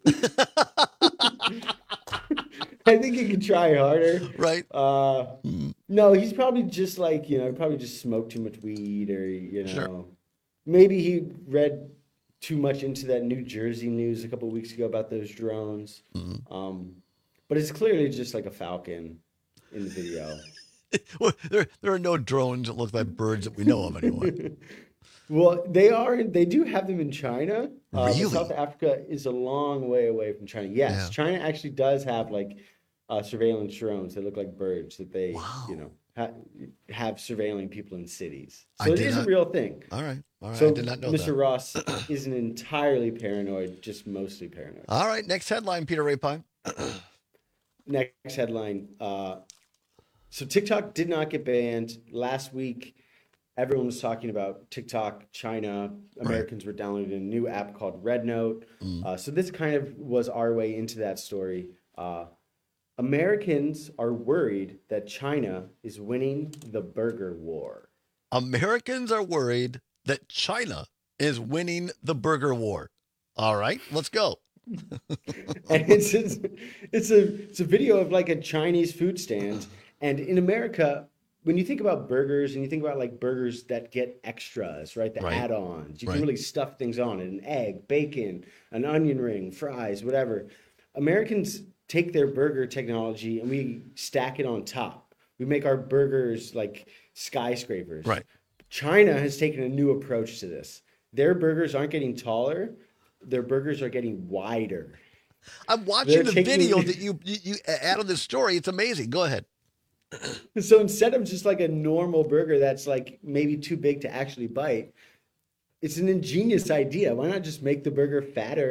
I think he could try harder. Right. Uh, no, he's probably just like, you know, probably just smoked too much weed or, you know, Sure. maybe he read too much into that New Jersey news a couple of weeks ago about those drones. Mm-hmm. Um, but it's clearly just like a falcon in the video. Well, there, there are no drones that look like birds that we know of anyway. Well, they are. They do have them in China. Uh, Really? but South Africa is a long way away from China. Yes, Yeah. China actually does have like uh, surveillance drones that look like birds that they, you know, ha- have surveilling people in cities. I So it did is not- a real thing. All right. All right. So I did not know Mister that. Ross isn't entirely paranoid, just mostly paranoid. All right. Next headline, Peter Rapine. Next headline. Uh, so TikTok did not get banned last week. Everyone was talking about TikTok, China. Americans were downloading a new app called Red Note. Mm. Uh, so this kind of was our way into that story. Uh, Americans are worried that China is winning the burger war. Americans are worried that China is winning the burger war. All right, let's go. And it's it's it's a it's a video of like a Chinese food stand. And in America, when you think about burgers and you think about like burgers that get extras, right? The Right. add-ons, you Right. can really stuff things on it: an egg, bacon, an onion ring, fries, whatever. Americans take their burger technology and we stack it on top. We make our burgers like skyscrapers. Right. China has taken a new approach to this. Their burgers aren't getting taller; their burgers are getting wider. I'm watching They're the taking- video that you, you you add on this story. It's amazing. Go ahead. So instead of just like a normal burger that's like maybe too big to actually bite, it's an ingenious idea. Why not just make the burger fatter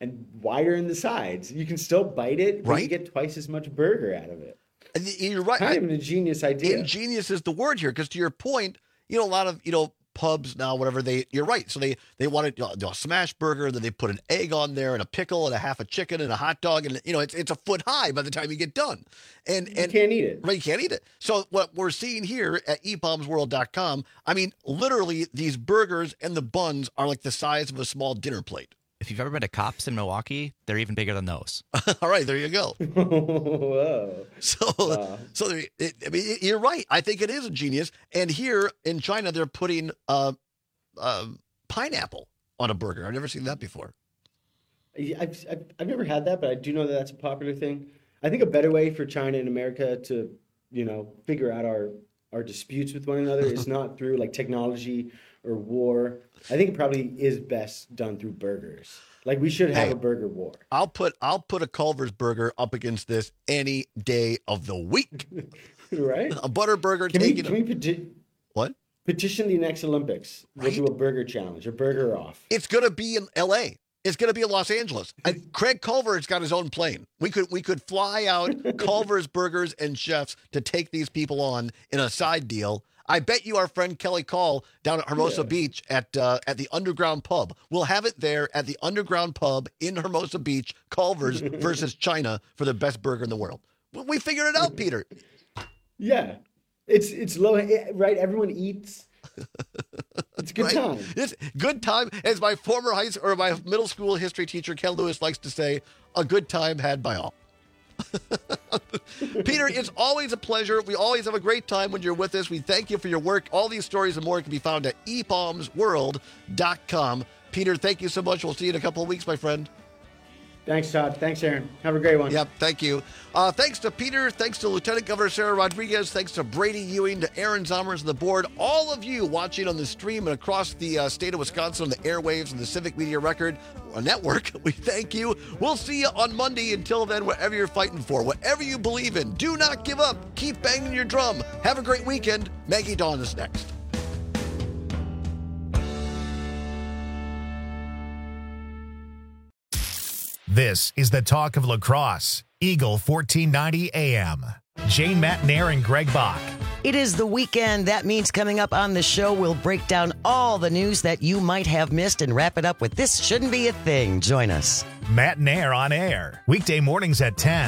and wider in the sides. You can still bite it, but Right. you get twice as much burger out of it. And y- you're right. Kind I- of an ingenious idea. Ingenious is the word here, because to your point, you know, a lot of, you know, pubs now, whatever they, you're right. So they, they want to do a smash burger, and then they put an egg on there and a pickle and a half a chicken and a hot dog. And, you know, it's, it's a foot high by the time you get done. And, and you can't eat it. Right. You can't eat it. So what we're seeing here at e bombs world dot com, I mean, literally these burgers and the buns are like the size of a small dinner plate. If you've ever been to Cops in Milwaukee, they're even bigger than those. All right, there you go. Whoa. So, Wow. so there, it, I mean, you're right. I think it is ingenious. And here in China, they're putting uh, uh, pineapple on a burger. I've never seen that before. I've, I've, I've never had that, but I do know that that's a popular thing. I think a better way for China and America to, you know, figure out our, our disputes with one another is not through like technology or war. I think it probably is best done through burgers. Like we should have Hey. a burger war. I'll put I'll put a Culver's burger up against this any day of the week. Right? A butter burger Can we, taking can we peti- what? petition the next Olympics? Right? We'll do a burger challenge, a burger off. It's going to be in L A. It's going to be in Los Angeles. I, Craig Culver's got his own plane. We could we could fly out Culver's Burgers and Chefs to take these people on in a side deal. I bet you our friend Kelly Call down at Hermosa Yeah. Beach at uh, at the Underground Pub. We'll have it there at the Underground Pub in Hermosa Beach, Culver's versus China for the best burger in the world. We- We figured it out, Peter. Yeah. It's it's low, right? Everyone eats. It's a good Right? time. It's good time, as my former high school, or my middle school history teacher Ken Lewis likes to say, a good time had by all. Peter, it's always a pleasure. We always have a great time when you're with us. We thank you for your work. All these stories and more can be found at e bombs world dot com. Peter, thank you so much. We'll see you in a couple of weeks, my friend. Thanks, Todd. Thanks, Aaron. Have a great one. Yep, thank you. Uh, thanks to Peter. Thanks to Lieutenant Governor Sarah Rodriguez. Thanks to Brady Ewing, to Aaron Zommers and the board. All of you watching on the stream and across the uh, state of Wisconsin on the airwaves and the Civic Media Record Network, we thank you. We'll see you on Monday. Until then, whatever you're fighting for, whatever you believe in, do not give up. Keep banging your drum. Have a great weekend. Maggie Dawn is next. This is the talk of lacrosse. Eagle fourteen ninety A M. Jane Matnair and Greg Bach. It is the weekend. That means coming up on the show, we'll break down all the news that you might have missed and wrap it up with This Shouldn't Be a Thing. Join us. Matnair on air. Weekday mornings at ten.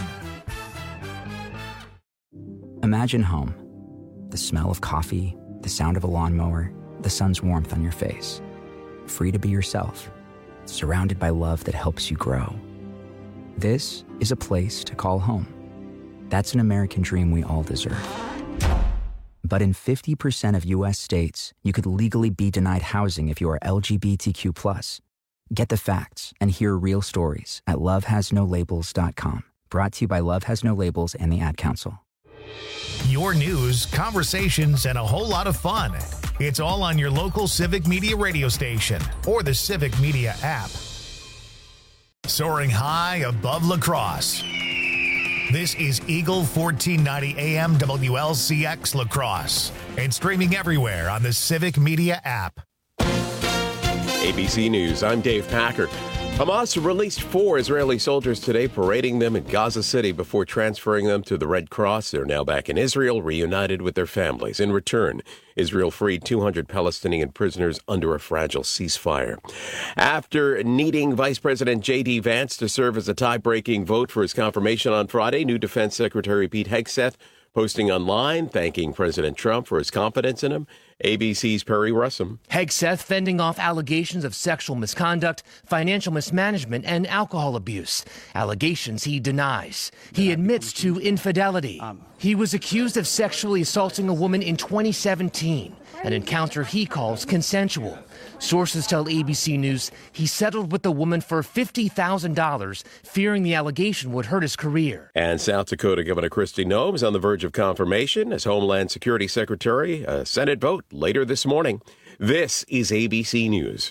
Imagine home. The smell of coffee, the sound of a lawnmower, the sun's warmth on your face. Free to be yourself. Surrounded by love that helps you grow. This is a place to call home. That's an American dream we all deserve. But in fifty percent of U S states, you could legally be denied housing if you are L G B T Q plus. Get the facts and hear real stories at love has no labels dot com. Brought to you by Love Has No Labels and the Ad Council. Your news, conversations, and a whole lot of fun. It's all on your local Civic Media radio station or the Civic Media app. Soaring high above lacrosse. This is Eagle fourteen ninety A M W L C X Lacrosse and streaming everywhere on the Civic Media app. A B C News, I'm Dave Packer. Hamas released four Israeli soldiers today, parading them in Gaza City before transferring them to the Red Cross. They're now back in Israel, reunited with their families. In return, Israel freed two hundred Palestinian prisoners under a fragile ceasefire. After needing Vice President J D. Vance to serve as a tie-breaking vote for his confirmation on Friday, new Defense Secretary Pete Hegseth posting online, thanking President Trump for his confidence in him. A B C's Perry Russum. Hegseth fending off allegations of sexual misconduct, financial mismanagement, and alcohol abuse. Allegations he denies. He admits to infidelity. He was accused of sexually assaulting a woman in twenty seventeen, an encounter he calls consensual. Sources tell A B C News he settled with the woman for fifty thousand dollars, fearing the allegation would hurt his career. And South Dakota Governor Kristi Noem is on the verge of confirmation as Homeland Security Secretary. A Senate vote later this morning. This is A B C News.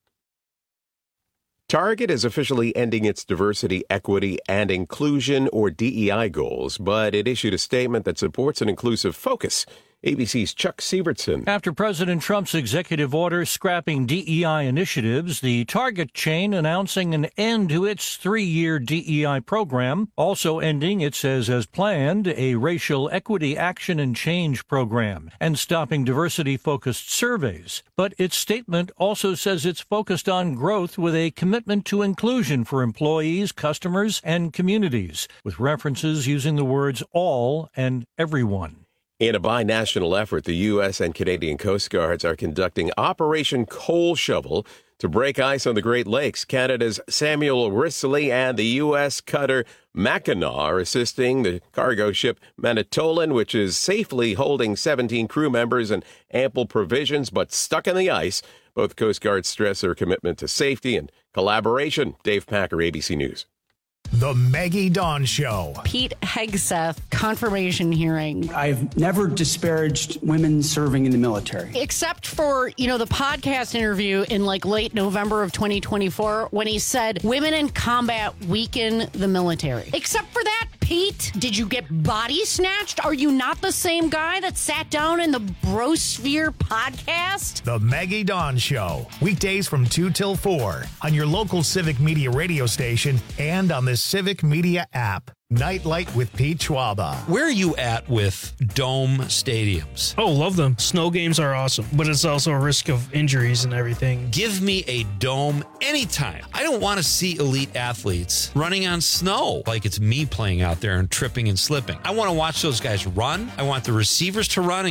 Target is officially ending its diversity, equity, and inclusion, or D E I goals, but it issued a statement that supports an inclusive focus A B C's Chuck Sievertson. After President Trump's executive order scrapping D E I initiatives, the Target chain announcing an end to its three-year D E I program, also ending, it says as planned, a racial equity action and change program, and stopping diversity-focused surveys. But its statement also says it's focused on growth with a commitment to inclusion for employees, customers, and communities, with references using the words all and everyone. In a bi-national effort, the U S and Canadian Coast Guards are conducting Operation Coal Shovel to break ice on the Great Lakes. Canada's Samuel Risley and the U S cutter Mackinac are assisting the cargo ship Manitoulin, which is safely holding seventeen crew members and ample provisions, but stuck in the ice. Both Coast Guards stress their commitment to safety and collaboration. Dave Packer, A B C News. The Maggie Dawn Show. Pete Hegseth, confirmation hearing. I've never disparaged women serving in the military. Except for, you know, the podcast interview in like late November of twenty twenty-four when he said women in combat weaken the military. Except for that, Pete, did you get body snatched? Are you not the same guy that sat down in the Brosphere podcast? The Maggie Dawn Show. Weekdays from two till four on your local Civic Media radio station and on the Civic Media app. Nightlight with Pete Schwaba. Where are you at with dome stadiums? Oh, love them. Snow games are awesome, but it's also a risk of injuries and everything. Give me a dome anytime. I don't want to see elite athletes running on snow like it's me playing out there and tripping and slipping. I want to watch those guys run. I want the receivers to run